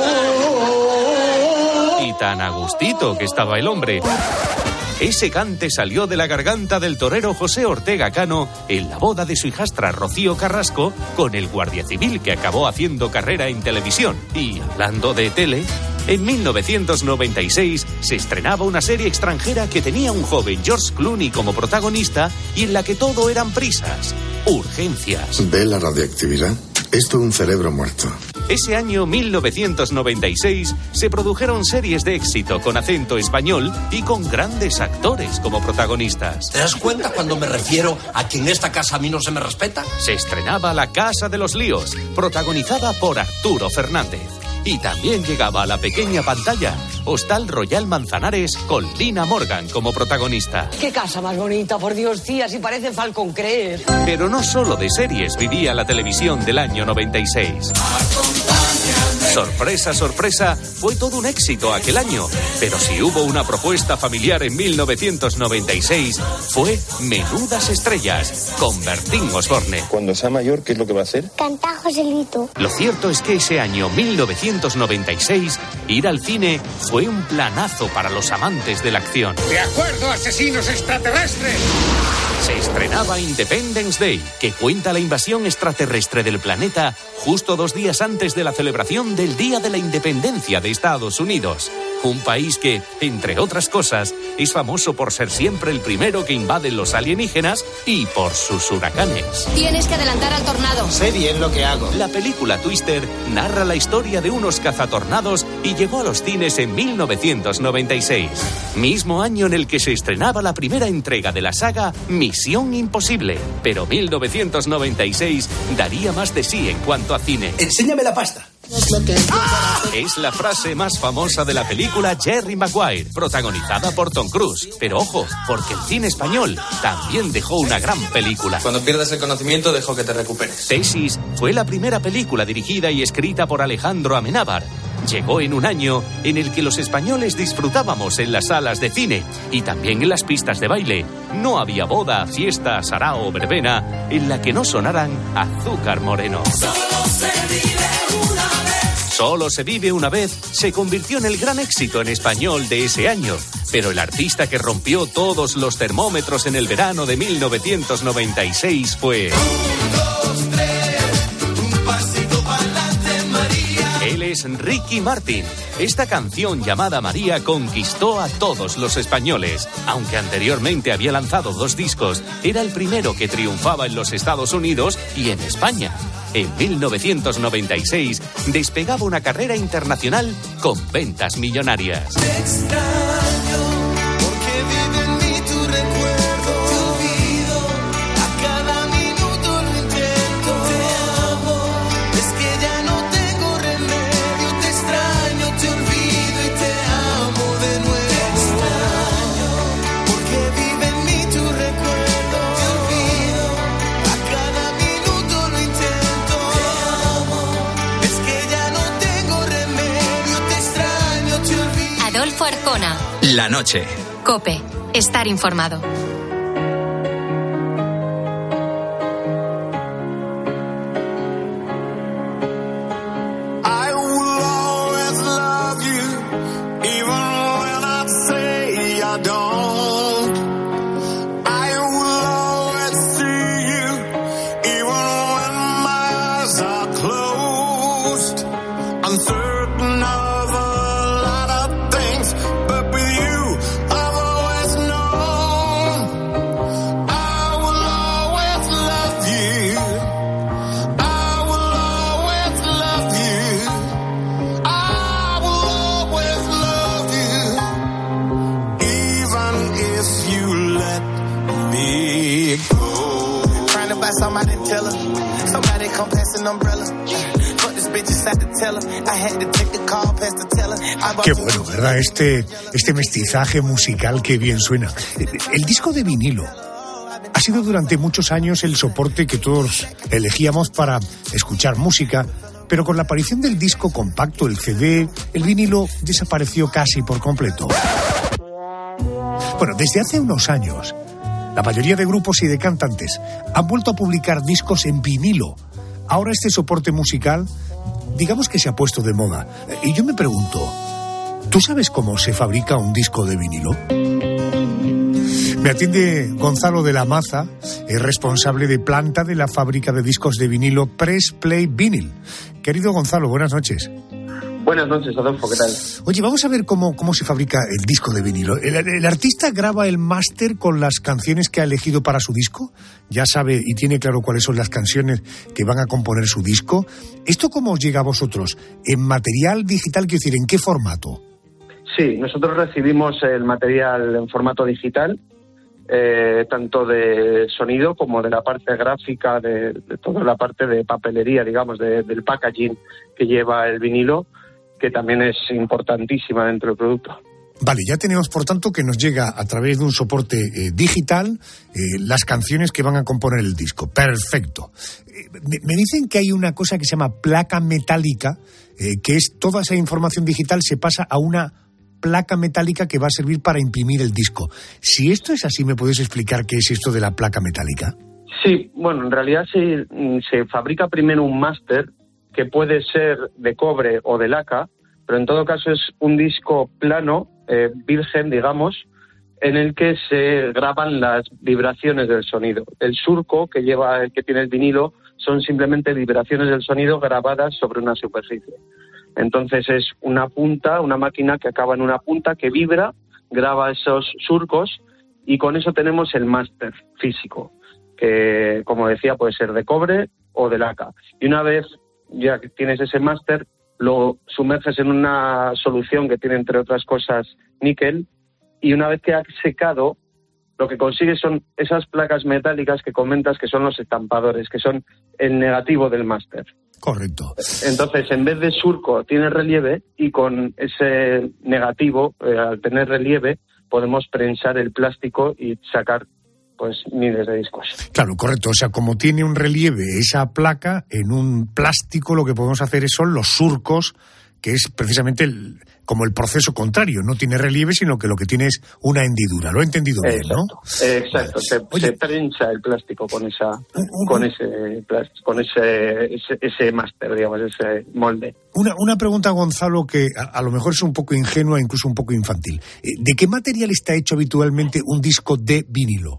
Y tan a gustito que estaba el hombre. Ese cante salió de la garganta del torero José Ortega Cano en la boda de su hijastra Rocío Carrasco con el guardia civil que acabó haciendo carrera en televisión. Y hablando de tele, en mil novecientos noventa y seis se estrenaba una serie extranjera que tenía un joven George Clooney como protagonista y en la que todo eran prisas, urgencias. ¿Ve la radioactividad? Esto es un cerebro muerto. Ese año mil novecientos noventa y seis se produjeron series de éxito con acento español y con grandes actores como protagonistas. ¿Te das cuenta cuando me refiero a que en esta casa a mí no se me respeta? Se estrenaba La Casa de los Líos, protagonizada por Arturo Fernández. Y también llegaba a la pequeña pantalla Hostal Royal Manzanares con Lina Morgan como protagonista. ¡Qué casa más bonita, por Dios, tía! Si parece Falcon Crest. Pero no solo de series vivía la televisión del año noventa y seis. Sorpresa, sorpresa, fue todo un éxito aquel año. Pero si hubo una propuesta familiar en mil novecientos noventa y seis, fue Menudas Estrellas, con Bertín Osborne. Cuando sea mayor, ¿qué es lo que va a hacer? Cantar Joselito. Lo cierto es que ese año mil novecientos noventa y seis, ir al cine fue un planazo para los amantes de la acción. ¡De acuerdo, asesinos extraterrestres! Se estrenaba Independence Day, que cuenta la invasión extraterrestre del planeta justo dos días antes de la celebración del Día de la Independencia de Estados Unidos. Un país que, entre otras cosas, es famoso por ser siempre el primero que invaden los alienígenas y por sus huracanes. Tienes que adelantar al tornado. Sé bien lo que hago. La película Twister narra la historia de unos cazatornados y llegó a los cines en mil novecientos noventa y seis, mismo año en el que se estrenaba la primera entrega de la saga Misión Imposible. Pero mil novecientos noventa y seis daría más de sí en cuanto a cine. Enséñame la pasta. ¡Ah! Es la frase más famosa de la película Jerry Maguire, protagonizada por Tom Cruise. Pero ojo, porque el cine español también dejó una gran película. Cuando pierdas el conocimiento, dejo que te recuperes. Tesis fue la primera película dirigida y escrita por Alejandro Amenábar. Llegó en un año en el que los españoles disfrutábamos en las salas de cine y también en las pistas de baile. No había boda, fiesta, sarao o verbena en la que no sonaran Azúcar Moreno. Solo se vive una vez. Solo se vive una vez se convirtió en el gran éxito en español de ese año. Pero el artista que rompió todos los termómetros en el verano de mil novecientos noventa y seis fue... Un, dos, tres, un pasito pa'lante, María. Él es es Ricky Martin. Esta canción llamada María conquistó a todos los españoles. Aunque anteriormente había lanzado dos discos, era el primero que triunfaba en los Estados Unidos y en España. En mil novecientos noventa y seis despegaba una carrera internacional con ventas millonarias. Te extraño porque vive en mí tu recuerdo. Te olvido, a cada minuto lo intento. Te amo, es que ya no tengo remedio. Te extraño, te olvido y te amo de nuevo. Te extraño porque vive en mí tu recuerdo. Te olvido, a cada minuto lo intento. Te amo, es que ya no tengo remedio. Te extraño, te olvido. Adolfo Arjona. La noche. COPE. Estar informado. I will always love you, even when I say I don't. I will always see you, even when my eyes are closed. I'm certain of a lot of things, but with you, I've always known. I will always love you. I will always love you. I will always love you, even if you let me go. Trying to buy somebody to tell her, somebody come pass an umbrella. Fuck this bitch inside the teller. I had to take the call past the teller. I bought Qué bueno, ¿verdad? Este, este mestizaje musical que bien suena. El disco de vinilo ha sido durante muchos años el soporte que todos elegíamos para escuchar música, pero con la aparición del disco compacto, el C D, el vinilo desapareció casi por completo. Bueno, desde hace unos años, la mayoría de grupos y de cantantes han vuelto a publicar discos en vinilo. Ahora este soporte musical, digamos que se ha puesto de moda. Y yo me pregunto, ¿tú sabes cómo se fabrica un disco de vinilo? Me atiende Gonzalo de la Maza, es responsable de planta de la fábrica de discos de vinilo Press Play Vinyl. Querido Gonzalo, buenas noches. Buenas noches, Adolfo, ¿qué tal? Oye, vamos a ver cómo, cómo se fabrica el disco de vinilo. ¿El, el artista graba el máster con las canciones que ha elegido para su disco? Ya sabe y tiene claro cuáles son las canciones que van a componer su disco. ¿Esto cómo os llega a vosotros? ¿En material digital? Quiero decir, ¿en qué formato? Sí, nosotros recibimos el material en formato digital, eh, tanto de sonido como de la parte gráfica, de, de toda la parte de papelería, digamos, de, del packaging que lleva el vinilo, que también es importantísima dentro del producto. Vale, ya tenemos, por tanto, que nos llega a través de un soporte eh, digital eh, las canciones que van a componer el disco. Perfecto. Eh, me, me dicen que hay una cosa que se llama placa metálica, eh, que es toda esa información digital se pasa a una placa metálica que va a servir para imprimir el disco. Si esto es así, ¿me puedes explicar qué es esto de la placa metálica? Sí, bueno, en realidad se, se fabrica primero un máster que puede ser de cobre o de laca, pero en todo caso es un disco plano, eh, virgen, digamos, en el que se graban las vibraciones del sonido. El surco que lleva, el que tiene el vinilo, son simplemente vibraciones del sonido grabadas sobre una superficie. Entonces es una punta, una máquina que acaba en una punta que vibra, graba esos surcos y con eso tenemos el máster físico, que, como decía, puede ser de cobre o de laca. Y una vez ya que tienes ese máster, lo sumerges en una solución que tiene, entre otras cosas, níquel, y una vez que ha secado, lo que consigues son esas placas metálicas que comentas que son los estampadores, que son el negativo del máster. Correcto. Entonces, en vez de surco, tiene relieve, y con ese negativo, eh, al tener relieve, podemos prensar el plástico y sacar pues miles de discos. Claro, correcto. O sea, como tiene un relieve esa placa, en un plástico lo que podemos hacer son los surcos, que es precisamente el, como el proceso contrario. No tiene relieve, sino que lo que tiene es una hendidura. Lo he entendido bien, ¿no? Exacto. Se, se prensa el plástico con esa, con ese, con ese, ese, ese máster, digamos, ese molde. Una, una pregunta, Gonzalo, que a, a lo mejor es un poco ingenua, incluso un poco infantil. ¿De qué material está hecho habitualmente un disco de vinilo?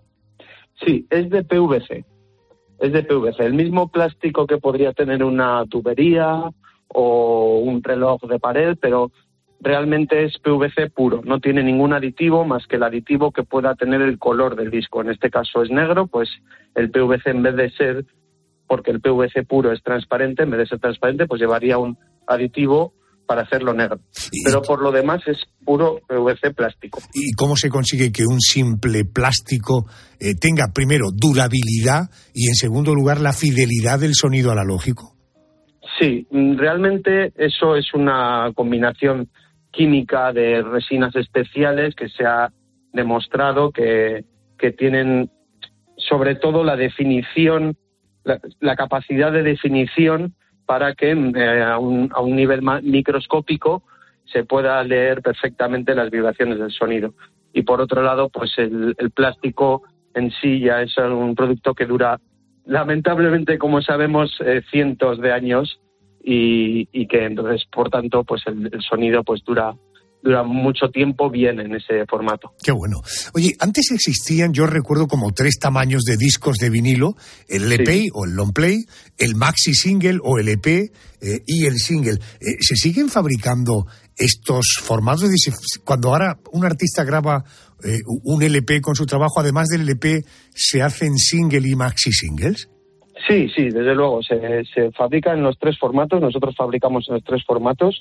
Sí, es de P V C. Es de P V C. El mismo plástico que podría tener una tubería o un reloj de pared, pero realmente es P V C puro, no tiene ningún aditivo más que el aditivo que pueda tener el color del disco. En este caso es negro, pues el P V C, en vez de ser, porque el P V C puro es transparente, en vez de ser transparente, pues llevaría un aditivo para hacerlo negro. Pero por lo demás es puro P V C plástico. ¿Y cómo se consigue que un simple plástico eh, tenga, primero, durabilidad y, en segundo lugar, la fidelidad del sonido analógico? Sí, realmente eso es una combinación química de resinas especiales que se ha demostrado que, que tienen sobre todo la definición, la, la capacidad de definición para que eh, a, un, a un nivel microscópico se pueda leer perfectamente las vibraciones del sonido. Y por otro lado, pues el, el plástico en sí ya es un producto que dura, lamentablemente, como sabemos, eh, cientos de años y, y que entonces, por tanto, pues el, el sonido pues dura dura mucho tiempo bien en ese formato. Qué bueno. Oye, antes existían, yo recuerdo, como tres tamaños de discos de vinilo: el L P sí. o el long play, el maxi single o el E P eh, y el single. Eh, ¿Se siguen fabricando estos formatos? Cuando ahora un artista graba eh, un L P con su trabajo, además del L P, ¿se hacen single y maxi singles? Sí, sí, desde luego. Se, se fabrica en los tres formatos. Nosotros fabricamos en los tres formatos.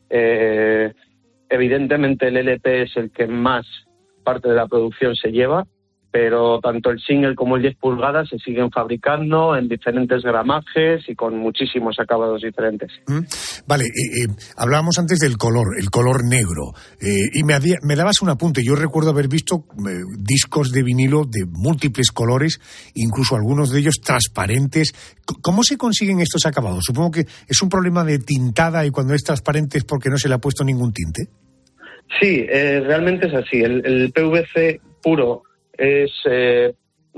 Eh, Evidentemente el L P es el que más parte de la producción se lleva, pero tanto el single como el diez pulgadas se siguen fabricando en diferentes gramajes y con muchísimos acabados diferentes. Mm. Vale, eh, eh, hablábamos antes del color, el color negro, eh, y me, había, me dabas un apunte. Yo recuerdo haber visto eh, discos de vinilo de múltiples colores, incluso algunos de ellos transparentes. ¿Cómo se consiguen estos acabados? Supongo que es un problema de tintada y cuando es transparente es porque no se le ha puesto ningún tinte. Sí, eh, realmente es así. El, el P V C puro es eh,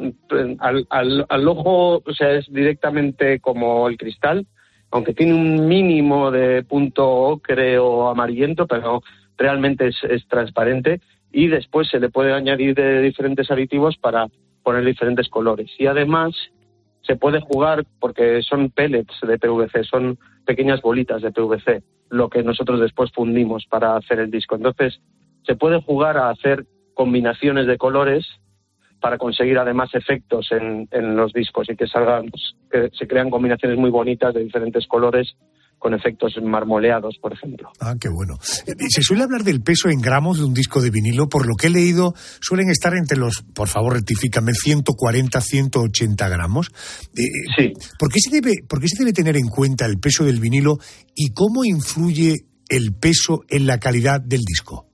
al, al, al ojo, o sea, es directamente como el cristal, aunque tiene un mínimo de punto ocre o amarillento, pero realmente es, es transparente, y después se le puede añadir de diferentes aditivos para poner diferentes colores. Y además se puede jugar, porque son pellets de P V C, son pequeñas bolitas de P V C, lo que nosotros después fundimos para hacer el disco. Entonces se puede jugar a hacer combinaciones de colores para conseguir además efectos en, en los discos y que salgan, pues, que se crean combinaciones muy bonitas de diferentes colores con efectos marmoleados, por ejemplo. Ah, qué bueno. Se suele hablar del peso en gramos de un disco de vinilo. Por lo que he leído, suelen estar entre los, por favor, rectifícame, ciento cuarenta, ciento ochenta gramos. Eh, sí. ¿Por qué se debe, por qué se debe tener en cuenta el peso del vinilo y cómo influye el peso en la calidad del disco?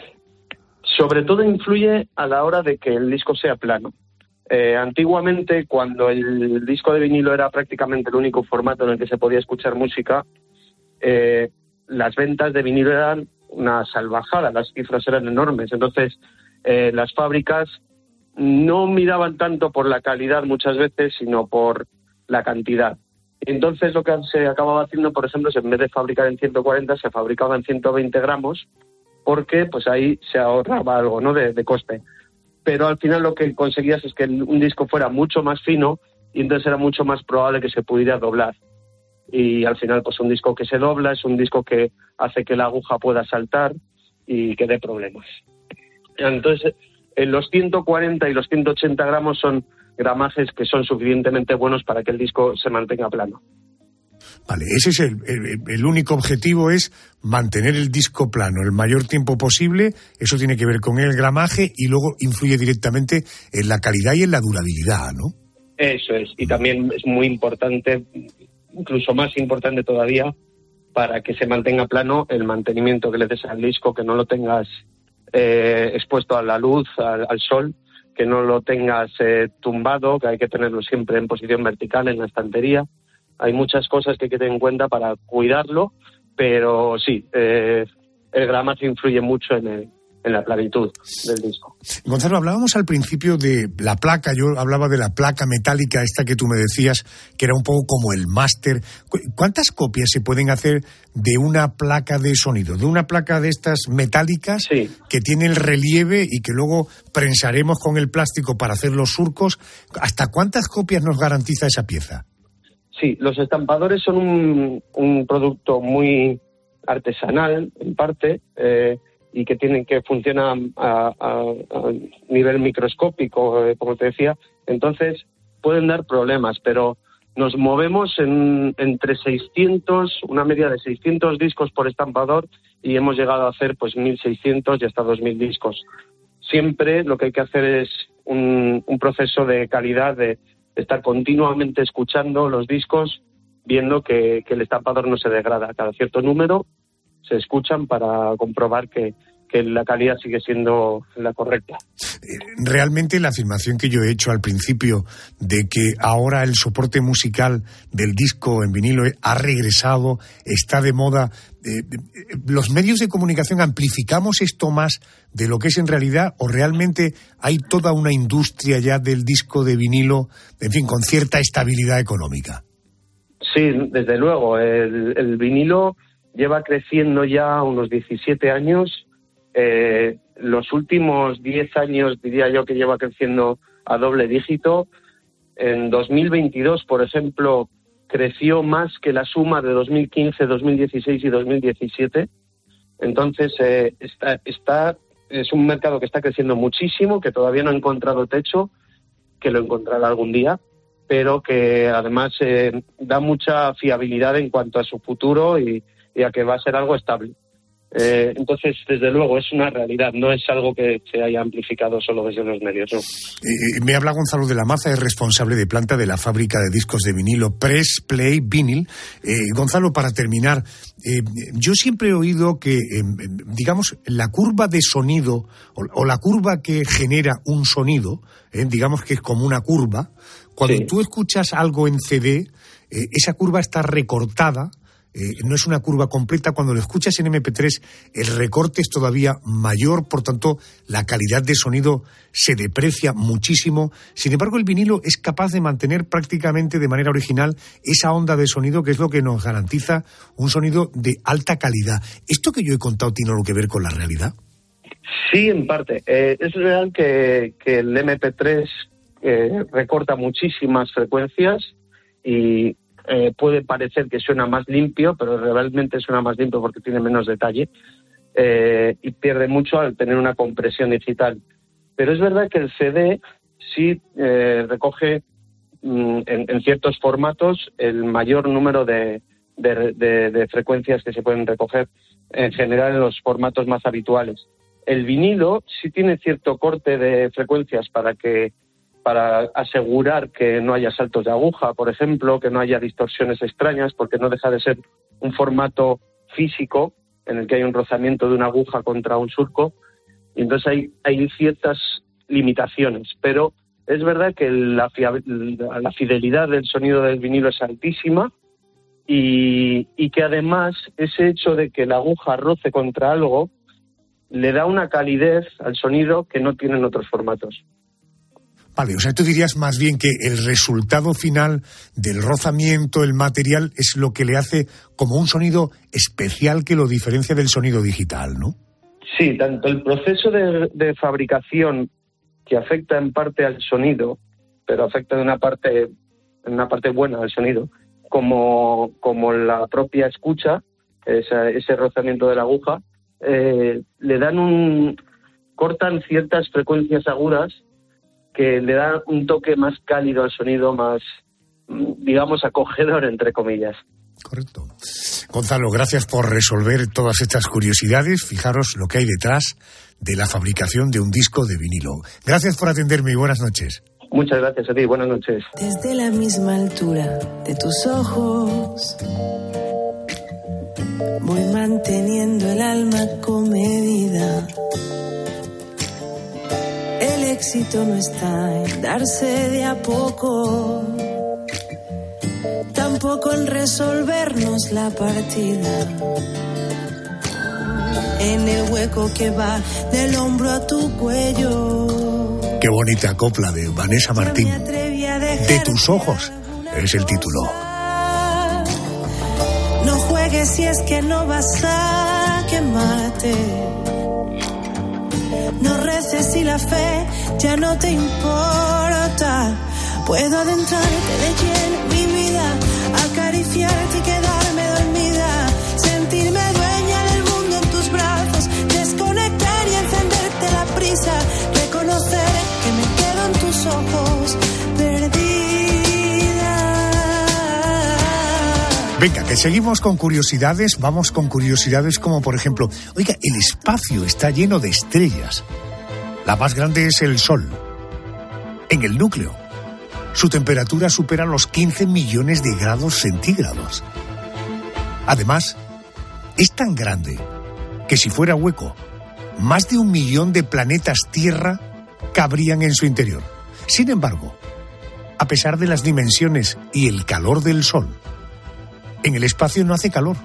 Sobre todo influye a la hora de que el disco sea plano. Eh, antiguamente, cuando el disco de vinilo era prácticamente el único formato en el que se podía escuchar música, eh, las ventas de vinilo eran una salvajada, las cifras eran enormes. Entonces, eh, las fábricas no miraban tanto por la calidad muchas veces, sino por la cantidad. Entonces, lo que se acababa haciendo, por ejemplo, es en vez de fabricar en ciento cuarenta, se fabricaba en ciento veinte gramos, porque pues ahí se ahorraba algo, ¿no?, de, de coste. Pero al final lo que conseguías es que un disco fuera mucho más fino y entonces era mucho más probable que se pudiera doblar. Y al final, pues un disco que se dobla es un disco que hace que la aguja pueda saltar y que dé problemas. Entonces, en los ciento cuarenta y los ciento ochenta gramos son gramajes que son suficientemente buenos para que el disco se mantenga plano. Vale, ese es el, el, el único objetivo, es mantener el disco plano el mayor tiempo posible. Eso tiene que ver con el gramaje y luego influye directamente en la calidad y en la durabilidad, ¿no? Eso es, y también es muy importante, incluso más importante todavía, para que se mantenga plano, el mantenimiento que le des al disco, que no lo tengas eh, expuesto a la luz, al, al sol, que no lo tengas eh, tumbado, que hay que tenerlo siempre en posición vertical en la estantería. Hay muchas cosas que hay que tener en cuenta para cuidarlo, pero sí, eh, el gramaje influye mucho en, el, en la planitud del disco. Gonzalo, hablábamos al principio de la placa. Yo hablaba de la placa metálica esta que tú me decías, que era un poco como el máster. ¿Cuántas copias se pueden hacer de una placa de sonido, de una placa de estas metálicas sí. que tiene el relieve y que luego prensaremos con el plástico para hacer los surcos? ¿Hasta cuántas copias nos garantiza esa pieza? Sí, los estampadores son un, un producto muy artesanal, en parte, eh, y que tienen que funcionar a, a, a nivel microscópico, eh, como te decía. Entonces, pueden dar problemas, pero nos movemos en, entre seiscientos, una media de seiscientos discos por estampador, y hemos llegado a hacer pues mil seiscientos y hasta dos mil discos. Siempre lo que hay que hacer es un, un proceso de calidad, de estar continuamente escuchando los discos, viendo que, que el estampador no se degrada. Cada cierto número se escuchan para comprobar que, que la calidad sigue siendo la correcta. Realmente la afirmación que yo he hecho al principio de que ahora el soporte musical del disco en vinilo ha regresado, está de moda, eh, ¿los medios de comunicación amplificamos esto más de lo que es en realidad, o realmente hay toda una industria ya del disco de vinilo, en fin, con cierta estabilidad económica? Sí, desde luego. El, el vinilo lleva creciendo ya unos diecisiete años. Eh, los últimos diez años diría yo que lleva creciendo a doble dígito. En dos mil veintidós, por ejemplo, creció más que la suma de dos mil quince, dos mil dieciséis y dos mil diecisiete. Entonces, eh, está, está, es un mercado que está creciendo muchísimo, que todavía no ha encontrado techo, que lo encontrará algún día, pero que además eh, da mucha fiabilidad en cuanto a su futuro y, y a que va a ser algo estable. Eh, entonces, desde luego, es una realidad, no es algo que se haya amplificado solo desde los medios, ¿no? Eh, me habla Gonzalo de la Maza, es responsable de planta de la fábrica de discos de vinilo Press Play Vinyl. Eh, Gonzalo, para terminar, eh, yo siempre he oído que, eh, digamos, la curva de sonido o, o la curva que genera un sonido, eh, digamos que es como una curva, cuando sí. tú escuchas algo en C D, eh, esa curva está recortada. Eh, no es una curva completa. Cuando lo escuchas en eme pe tres, el recorte es todavía mayor, por tanto, la calidad de sonido se deprecia muchísimo. Sin embargo, el vinilo es capaz de mantener prácticamente de manera original esa onda de sonido, que es lo que nos garantiza un sonido de alta calidad. ¿Esto que yo he contado tiene algo que ver con la realidad? Sí, en parte. Eh, es real que, que el eme pe tres eh, recorta muchísimas frecuencias y Eh, puede parecer que suena más limpio, pero realmente suena más limpio porque tiene menos detalle eh, y pierde mucho al tener una compresión digital. Pero es verdad que el ce de sí eh, recoge mm, en, en ciertos formatos el mayor número de, de, de, de frecuencias que se pueden recoger, en general en los formatos más habituales. El vinilo sí tiene cierto corte de frecuencias para que para asegurar que no haya saltos de aguja, por ejemplo, que no haya distorsiones extrañas, porque no deja de ser un formato físico en el que hay un rozamiento de una aguja contra un surco, y entonces hay, hay ciertas limitaciones, pero es verdad que la, la fidelidad del sonido del vinilo es altísima y, y que además ese hecho de que la aguja roce contra algo le da una calidez al sonido que no tienen otros formatos. Vale, o sea, tú dirías más bien que el resultado final del rozamiento, el material, es lo que le hace como un sonido especial que lo diferencia del sonido digital, ¿no? Sí, tanto el proceso de, de fabricación, que afecta en parte al sonido, pero afecta en una parte, en una parte buena al sonido, como, como la propia escucha, ese, ese rozamiento de la aguja, eh, le dan un... cortan ciertas frecuencias agudas que le da un toque más cálido al sonido, más, digamos, acogedor, entre comillas. Correcto. Gonzalo, gracias por resolver todas estas curiosidades. Fijaros lo que hay detrás de la fabricación de un disco de vinilo. Gracias por atenderme y buenas noches. Muchas gracias a ti, buenas noches. Desde la misma altura de tus ojos voy manteniendo el alma comedida. El éxito no está en darse de a poco, tampoco en resolvernos la partida. En el hueco que va del hombro a tu cuello. Qué bonita copla de Vanessa Martín. De tus ojos es el título. No juegues si es que no vas a quemarte. No reces si la fe ya no te importa. Puedo adentrarte de lleno en mi vida, Venga, que seguimos con curiosidades. Vamos con curiosidades como, por ejemplo, oiga, el espacio está lleno de estrellas. La más grande es el Sol. En el núcleo, su temperatura supera los quince millones de grados centígrados. Además, es tan grande que si fuera hueco, más de un millón de planetas Tierra cabrían en su interior. Sin embargo, a pesar de las dimensiones y el calor del Sol, en el espacio no hace calor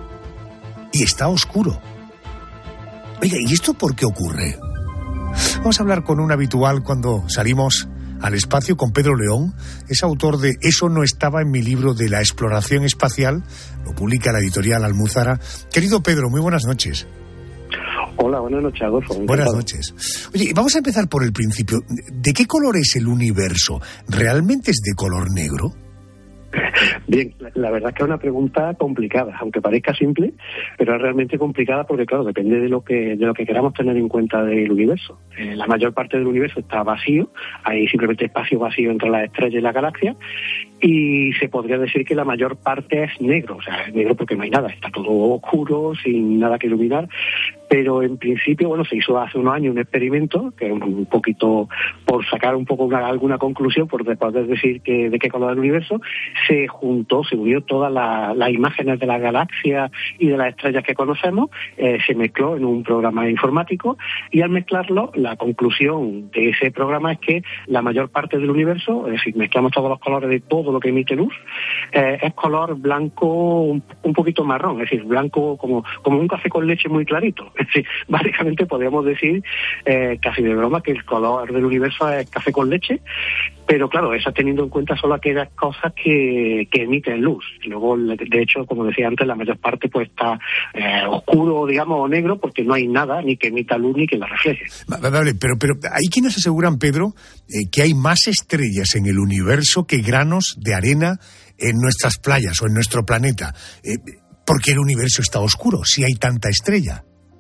y está oscuro. Oiga, ¿y esto por qué ocurre? Vamos a hablar con un habitual cuando salimos al espacio, con Pedro León. Es autor de Eso no estaba en mi libro de la exploración espacial. Lo publica la editorial Almuzara. Querido Pedro, muy buenas noches. Hola, buenas noches, Adolfo. Buenas noches. Oye, vamos a empezar por el principio. ¿De qué color es el universo? ¿Realmente es de color negro? Bien, la verdad es que es una pregunta complicada, aunque parezca simple, pero es realmente complicada porque, claro, depende de lo que de lo que queramos tener en cuenta del universo. Eh, la mayor parte del universo está vacío, hay simplemente espacio vacío entre las estrellas y la galaxia, y se podría decir que la mayor parte es negro, o sea, es negro porque no hay nada, está todo oscuro, sin nada que iluminar, pero en principio, bueno, se hizo hace unos años un experimento, que es un poquito por sacar un poco una, alguna conclusión, por poder decir que, de qué color es el universo, se juntó, se unió todas las la imágenes de la galaxia y de las estrellas que conocemos, eh, se mezcló en un programa informático, y al mezclarlo, la conclusión de ese programa es que la mayor parte del universo, es decir, mezclamos todos los colores de todo lo que emite luz, eh, es color blanco un, un poquito marrón, es decir, blanco como, como un café con leche muy clarito. Es decir, básicamente podríamos decir, eh, casi de broma, que el color del universo es café con leche, pero claro, eso teniendo en cuenta solo aquellas cosas que, que emiten luz. Y luego, de hecho, como decía antes, la mayor parte pues está eh, oscuro, digamos, o negro, porque no hay nada ni que emita luz ni que la refleje. Vale, pero, pero hay quienes aseguran, Pedro, eh, que hay más estrellas en el universo que granos de arena en nuestras playas o en nuestro planeta. Eh, ¿Por qué el universo está oscuro si hay tanta estrella?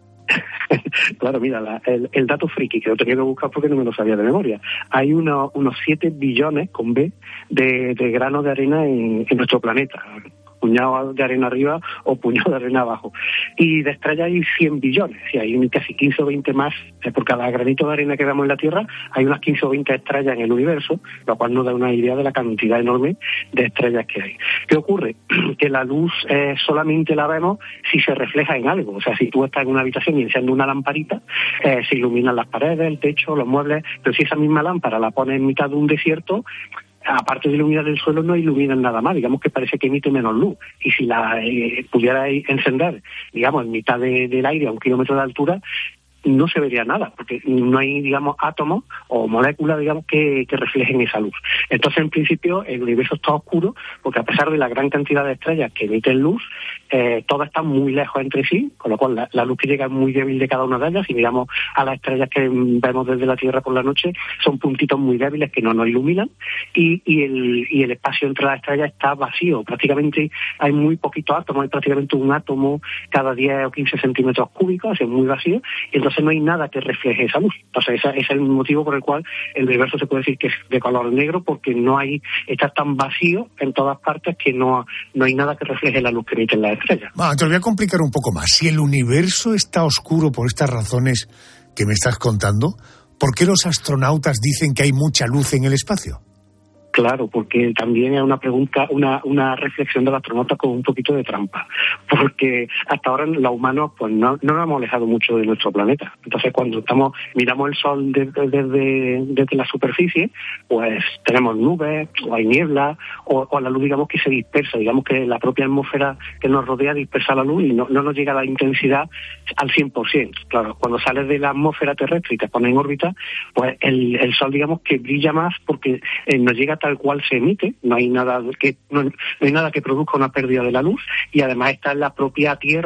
Claro, mira, la, el, el dato friki, que lo tenía que buscar porque no me lo sabía de memoria. Hay uno, unos siete billones, con B, de, de granos de arena en, en nuestro planeta. Puñado de arena arriba o puñado de arena abajo. Y de estrellas hay cien billones, y hay casi quince o veinte más. Por cada granito de arena que vemos en la Tierra, hay unas quince o veinte estrellas en el universo, lo cual nos da una idea de la cantidad enorme de estrellas que hay. ¿Qué ocurre? Que la luz eh, solamente la vemos si se refleja en algo. O sea, si tú estás en una habitación y enciendes una lamparita, eh, se iluminan las paredes, el techo, los muebles, pero si esa misma lámpara la pones en mitad de un desierto, aparte de iluminar el suelo, no iluminan nada más, digamos que parece que emite menos luz. Y si la eh, pudiera encender, digamos, en mitad de, del aire a un kilómetro de altura, no se vería nada, porque no hay, digamos, átomos o moléculas, digamos, que, que reflejen esa luz. Entonces, en principio, el universo está oscuro, porque a pesar de la gran cantidad de estrellas que emiten luz, eh, todas están muy lejos entre sí, con lo cual la, la luz que llega es muy débil de cada una de ellas. Si miramos a las estrellas que vemos desde la Tierra por la noche, son puntitos muy débiles que no nos iluminan, y, y, el, y el espacio entre las estrellas está vacío. Prácticamente hay muy poquitos átomos, hay prácticamente un átomo cada diez o quince centímetros cúbicos, es muy vacío, y entonces no hay nada que refleje esa luz. Entonces ese, ese es el motivo por el cual el universo se puede decir que es de color negro, porque no hay, está tan vacío en todas partes que no, no hay nada que refleje la luz que emiten las estrellas. Ah, te lo voy a complicar un poco más. Si el universo está oscuro por estas razones que me estás contando, ¿por qué los astronautas dicen que hay mucha luz en el espacio? Claro, porque también es una pregunta, una, una reflexión del astronauta con un poquito de trampa, porque hasta ahora los humanos pues no, no nos hemos alejado mucho de nuestro planeta. Entonces, cuando estamos miramos el sol desde, desde, desde la superficie, pues tenemos nubes, o hay niebla, o, o la luz, digamos, que se dispersa, digamos que la propia atmósfera que nos rodea dispersa la luz y no, no nos llega la intensidad al cien por ciento. Claro, cuando sales de la atmósfera terrestre y te pones en órbita, pues el, el sol, digamos, que brilla más porque eh, nos llega tal cual se emite, no hay nada que no, no hay nada que produzca una pérdida de la luz, y además está en la propia Tierra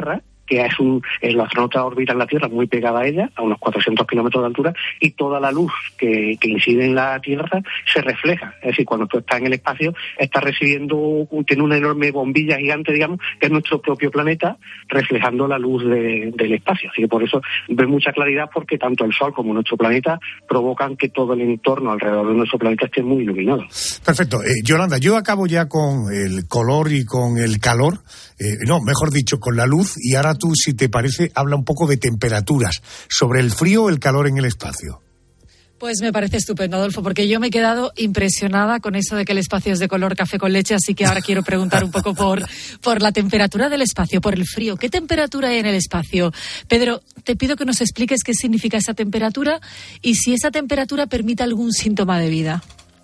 que es un, el astronauta orbita en la Tierra muy pegada a ella, a unos cuatrocientos kilómetros de altura, y toda la luz que, que incide en la Tierra se refleja. Es decir, cuando tú estás en el espacio, estás recibiendo, tiene una enorme bombilla gigante, digamos, que es nuestro propio planeta, reflejando la luz de, del espacio. Así que por eso ves mucha claridad, porque tanto el Sol como nuestro planeta provocan que todo el entorno alrededor de nuestro planeta esté muy iluminado. Perfecto. Eh, Yolanda, yo acabo ya con el color y con el calor, eh, no, mejor dicho, con la luz, y ahora tú, si te parece, habla un poco de temperaturas, sobre el frío o el calor en el espacio. Pues me parece estupendo, Adolfo, porque yo me he quedado impresionada con eso de que el espacio es de color café con leche, así que ahora quiero preguntar un poco por, por la temperatura del espacio, por el frío. ¿Qué temperatura hay en el espacio? Pedro, te pido que nos expliques qué significa esa temperatura y si esa temperatura permite algún síntoma de vida.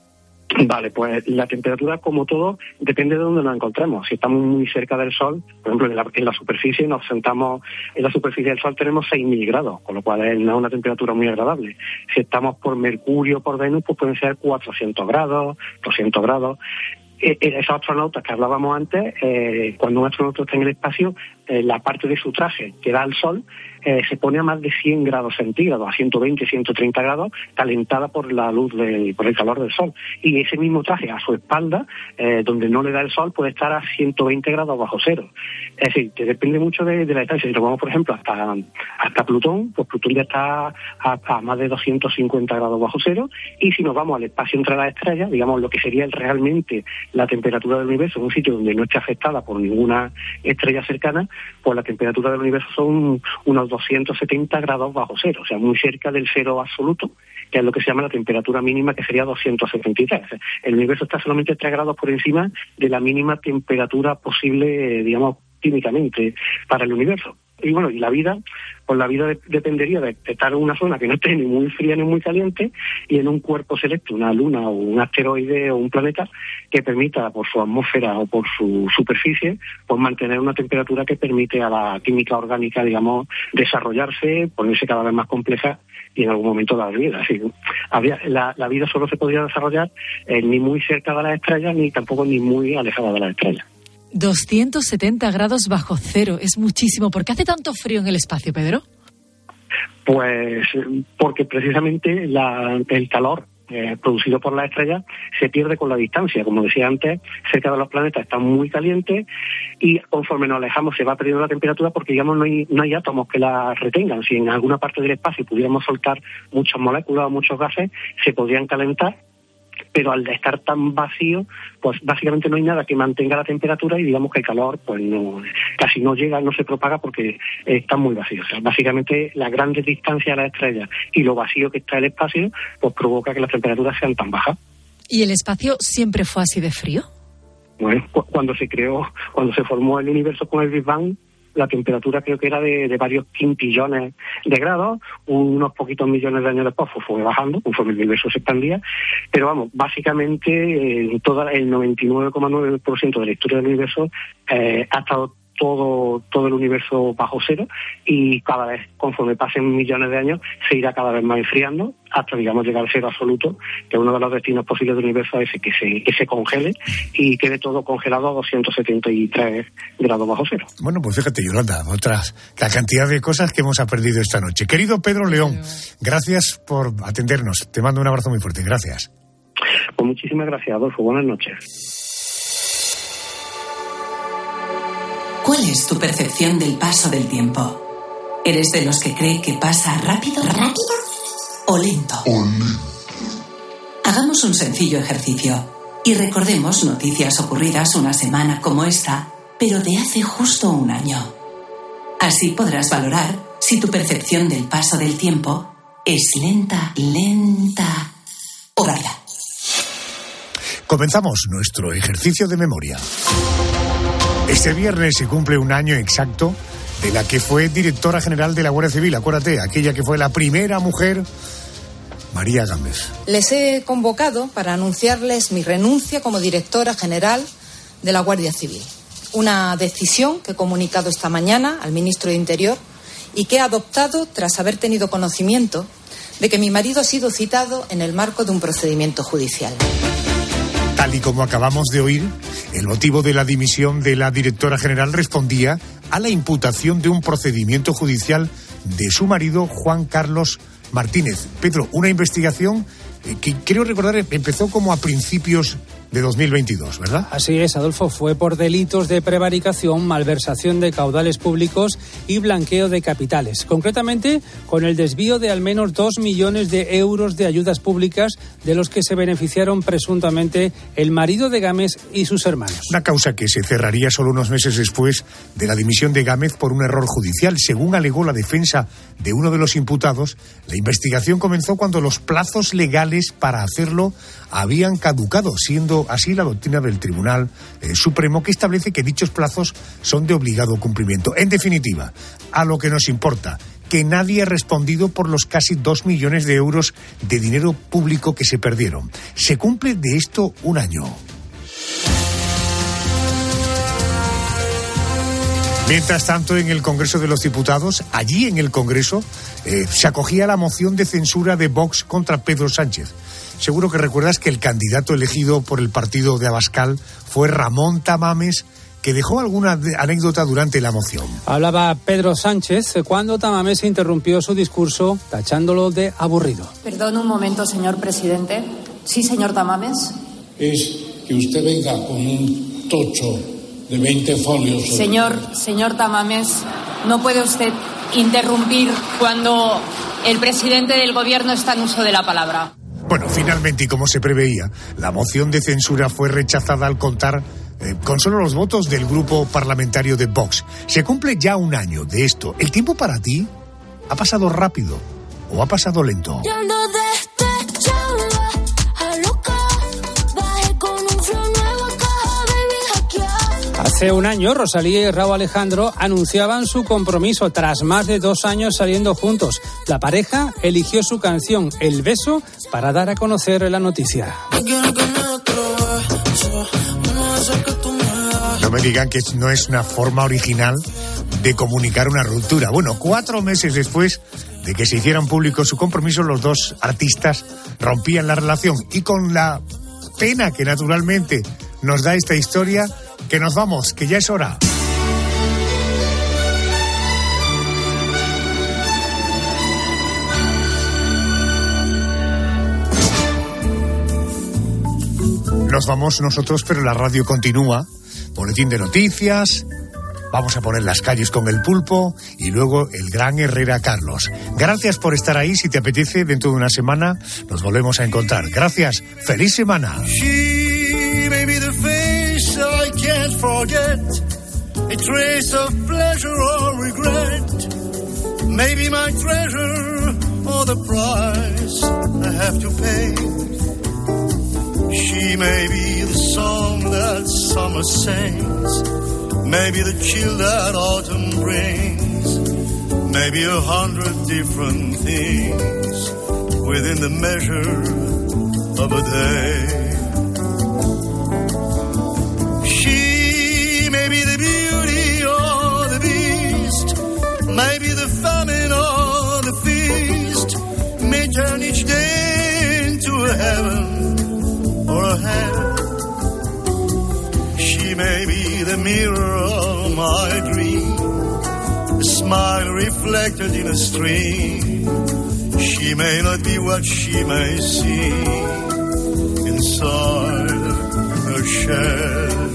Vale, pues la temperatura, como todo, depende de dónde nos encontremos. Si estamos muy cerca del Sol, por ejemplo, en la, en la superficie, nos sentamos en la superficie del Sol, tenemos seis mil grados, con lo cual es una, una temperatura muy agradable. Si estamos por Mercurio, por Venus, pues pueden ser cuatrocientos grados, doscientos grados. Eh, esos astronautas que hablábamos antes, eh, cuando un astronauta está en el espacio, eh, la parte de su traje que da al Sol eh, se pone a más de cien grados centígrados, a ciento veinte, ciento treinta grados, calentada por la luz, del, por el calor del Sol. Y ese mismo traje a su espalda, eh, donde no le da el Sol, puede estar a ciento veinte grados bajo cero. Es decir, que depende mucho de, de la distancia. Si nos vamos, por ejemplo, hasta, hasta Plutón, pues Plutón ya está a, a más de doscientos cincuenta grados bajo cero. Y si nos vamos al espacio entre las estrellas, digamos lo que sería realmente la temperatura del universo, en un sitio donde no esté afectada por ninguna estrella cercana, pues la temperatura del universo son unos doscientos setenta grados bajo cero, o sea, muy cerca del cero absoluto, que es lo que se llama la temperatura mínima, que sería doscientos setenta y tres. El universo está solamente tres grados por encima de la mínima temperatura posible, digamos, químicamente para el universo. Y bueno, y la vida, pues la vida de, dependería de estar en una zona que no esté ni muy fría ni muy caliente, y en un cuerpo selecto, una luna o un asteroide o un planeta, que permita, por su atmósfera o por su superficie, pues mantener una temperatura que permite a la química orgánica, digamos, desarrollarse, ponerse cada vez más compleja y en algún momento dar vida. Así, habría, la, la vida solo se podría desarrollar eh, ni muy cerca de las estrellas, ni tampoco ni muy alejada de las estrellas. doscientos setenta grados bajo cero, es muchísimo. ¿Por qué hace tanto frío en el espacio, Pedro? Pues porque precisamente la, el calor eh, producido por las estrellas se pierde con la distancia. Como decía antes, cerca de los planetas está muy caliente, y conforme nos alejamos se va perdiendo la temperatura, porque digamos no hay, no hay átomos que la retengan. Si en alguna parte del espacio pudiéramos soltar muchas moléculas o muchos gases, se podrían calentar, pero al estar tan vacío, pues básicamente no hay nada que mantenga la temperatura, y digamos que el calor pues no, casi no llega, no se propaga, porque está muy vacío. O sea, básicamente las grandes distancias de las estrellas y lo vacío que está el espacio, pues provoca que las temperaturas sean tan bajas. ¿Y el espacio siempre fue así de frío? Bueno, cu- cuando se creó, cuando se formó el universo con el Big Bang, la temperatura creo que era de, de varios quintillones de grados, unos poquitos millones de años después fue bajando conforme el universo se expandía, pero vamos, básicamente eh, toda, el noventa y nueve coma nueve por ciento de la historia del universo eh, ha estado todo todo el universo bajo cero, y cada vez, conforme pasen millones de años, se irá cada vez más enfriando hasta, digamos, llegar al cero absoluto, que uno de los destinos posibles del universo es que se que se congele y quede todo congelado a doscientos setenta y tres grados bajo cero. Bueno, pues fíjate, Yolanda, otras, la cantidad de cosas que hemos aprendido esta noche. Querido Pedro León, gracias por atendernos. Te mando un abrazo muy fuerte. Gracias. Pues muchísimas gracias, Adolfo. Buenas noches. ¿Cuál es tu percepción del paso del tiempo? ¿Eres de los que cree que pasa rápido, rápido o lento? Hagamos un sencillo ejercicio y recordemos noticias ocurridas una semana como esta, pero de hace justo un año. Así podrás valorar si tu percepción del paso del tiempo es lenta, lenta o rápida. Comenzamos nuestro ejercicio de memoria. Este viernes se cumple un año exacto de la que fue directora general de la Guardia Civil. Acuérdate, aquella que fue la primera mujer, María Gámez. Les he convocado para anunciarles mi renuncia como directora general de la Guardia Civil. Una decisión que he comunicado esta mañana al ministro de Interior y que he adoptado tras haber tenido conocimiento de que mi marido ha sido citado en el marco de un procedimiento judicial. Tal y como acabamos de oír, el motivo de la dimisión de la directora general respondía a la imputación de un procedimiento judicial de su marido, Juan Carlos Martínez. Pedro, una investigación que creo recordar empezó como a principios de dos mil veintidós, ¿verdad? Así es, Adolfo. Fue por delitos de prevaricación, malversación de caudales públicos y blanqueo de capitales. Concretamente, con el desvío de al menos dos millones de euros de ayudas públicas, de los que se beneficiaron presuntamente el marido de Gámez y sus hermanos. Una causa que se cerraría solo unos meses después de la dimisión de Gámez por un error judicial. Según alegó la defensa de uno de los imputados, la investigación comenzó cuando los plazos legales para hacerlo habían caducado, siendo así la doctrina del Tribunal eh, Supremo, que establece que dichos plazos son de obligado cumplimiento. En definitiva, a lo que nos importa, que nadie ha respondido por los casi dos millones de euros de dinero público que se perdieron. Se cumple de esto un año. Mientras tanto, en el Congreso de los Diputados, allí en el Congreso, eh, se acogía la moción de censura de Vox contra Pedro Sánchez. Seguro que recuerdas que el candidato elegido por el partido de Abascal fue Ramón Tamames, que dejó alguna anécdota durante la moción. Hablaba Pedro Sánchez cuando Tamames interrumpió su discurso tachándolo de aburrido. Perdón un momento, señor presidente. Sí, señor Tamames. Es que usted venga con un tocho de veinte folios. Sobre... Señor, señor Tamames, no puede usted interrumpir cuando el presidente del gobierno está en uso de la palabra. Bueno, finalmente, y como se preveía, la moción de censura fue rechazada al contar eh, con solo los votos del grupo parlamentario de Vox. Se cumple ya un año de esto. ¿El tiempo para ti ha pasado rápido o ha pasado lento? Hace un año, Rosalía y Rauw Alejandro anunciaban su compromiso tras más de dos años saliendo juntos. La pareja eligió su canción El Beso para dar a conocer la noticia. No me digan que no es una forma original de comunicar una ruptura. Bueno, cuatro meses después de que se hicieran públicos su compromiso, los dos artistas rompían la relación. Y con la pena que naturalmente nos da esta historia, que nos vamos, que ya es hora. Nos vamos nosotros, pero la radio continúa. Boletín de noticias, vamos a poner las calles con el pulpo y luego el gran Herrera Carlos. Gracias por estar ahí. Si te apetece, dentro de una semana nos volvemos a encontrar. Gracias. ¡Feliz semana! I can't forget a trace of pleasure or regret. Maybe my treasure or the price I have to pay. She may be the song that summer sings, maybe the chill that autumn brings, maybe a hundred different things within the measure of a day. Maybe the beauty or the beast, maybe the famine or the feast, may turn each day into a heaven or a hell. She may be the mirror of my dream, a smile reflected in a stream. She may not be what she may seem inside her shell.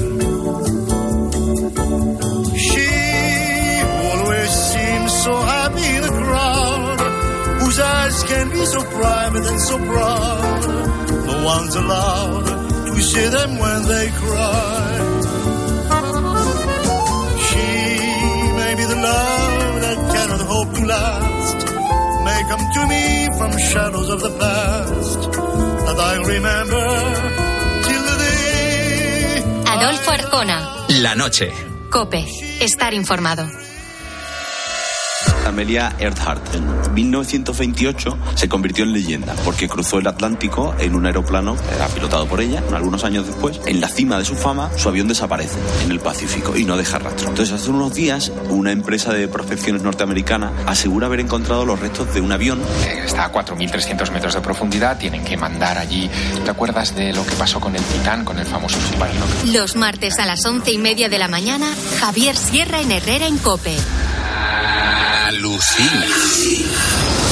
So happy in a crowd whose eyes can be so private and so proud. No one's allowed to see them when they cry. She may be the love that cannot hope to last, may come to me from shadows of the past that I remember till the day. Adolfo Arjona. La noche. COPE. Estar informado. Amelia Earhart. En mil novecientos veintiocho se convirtió en leyenda porque cruzó el Atlántico en un aeroplano, era pilotado por ella. Algunos años después, en la cima de su fama, su avión desaparece en el Pacífico y no deja rastro. Entonces, hace unos días, una empresa de prospecciones norteamericana asegura haber encontrado los restos de un avión. Está a cuatro mil trescientos metros de profundidad, tienen que mandar allí. ¿Te acuerdas de lo que pasó con el Titán, con el famoso submarino? Los martes a las once y media de la mañana, Javier Sierra en Herrera en COPE. Alucina.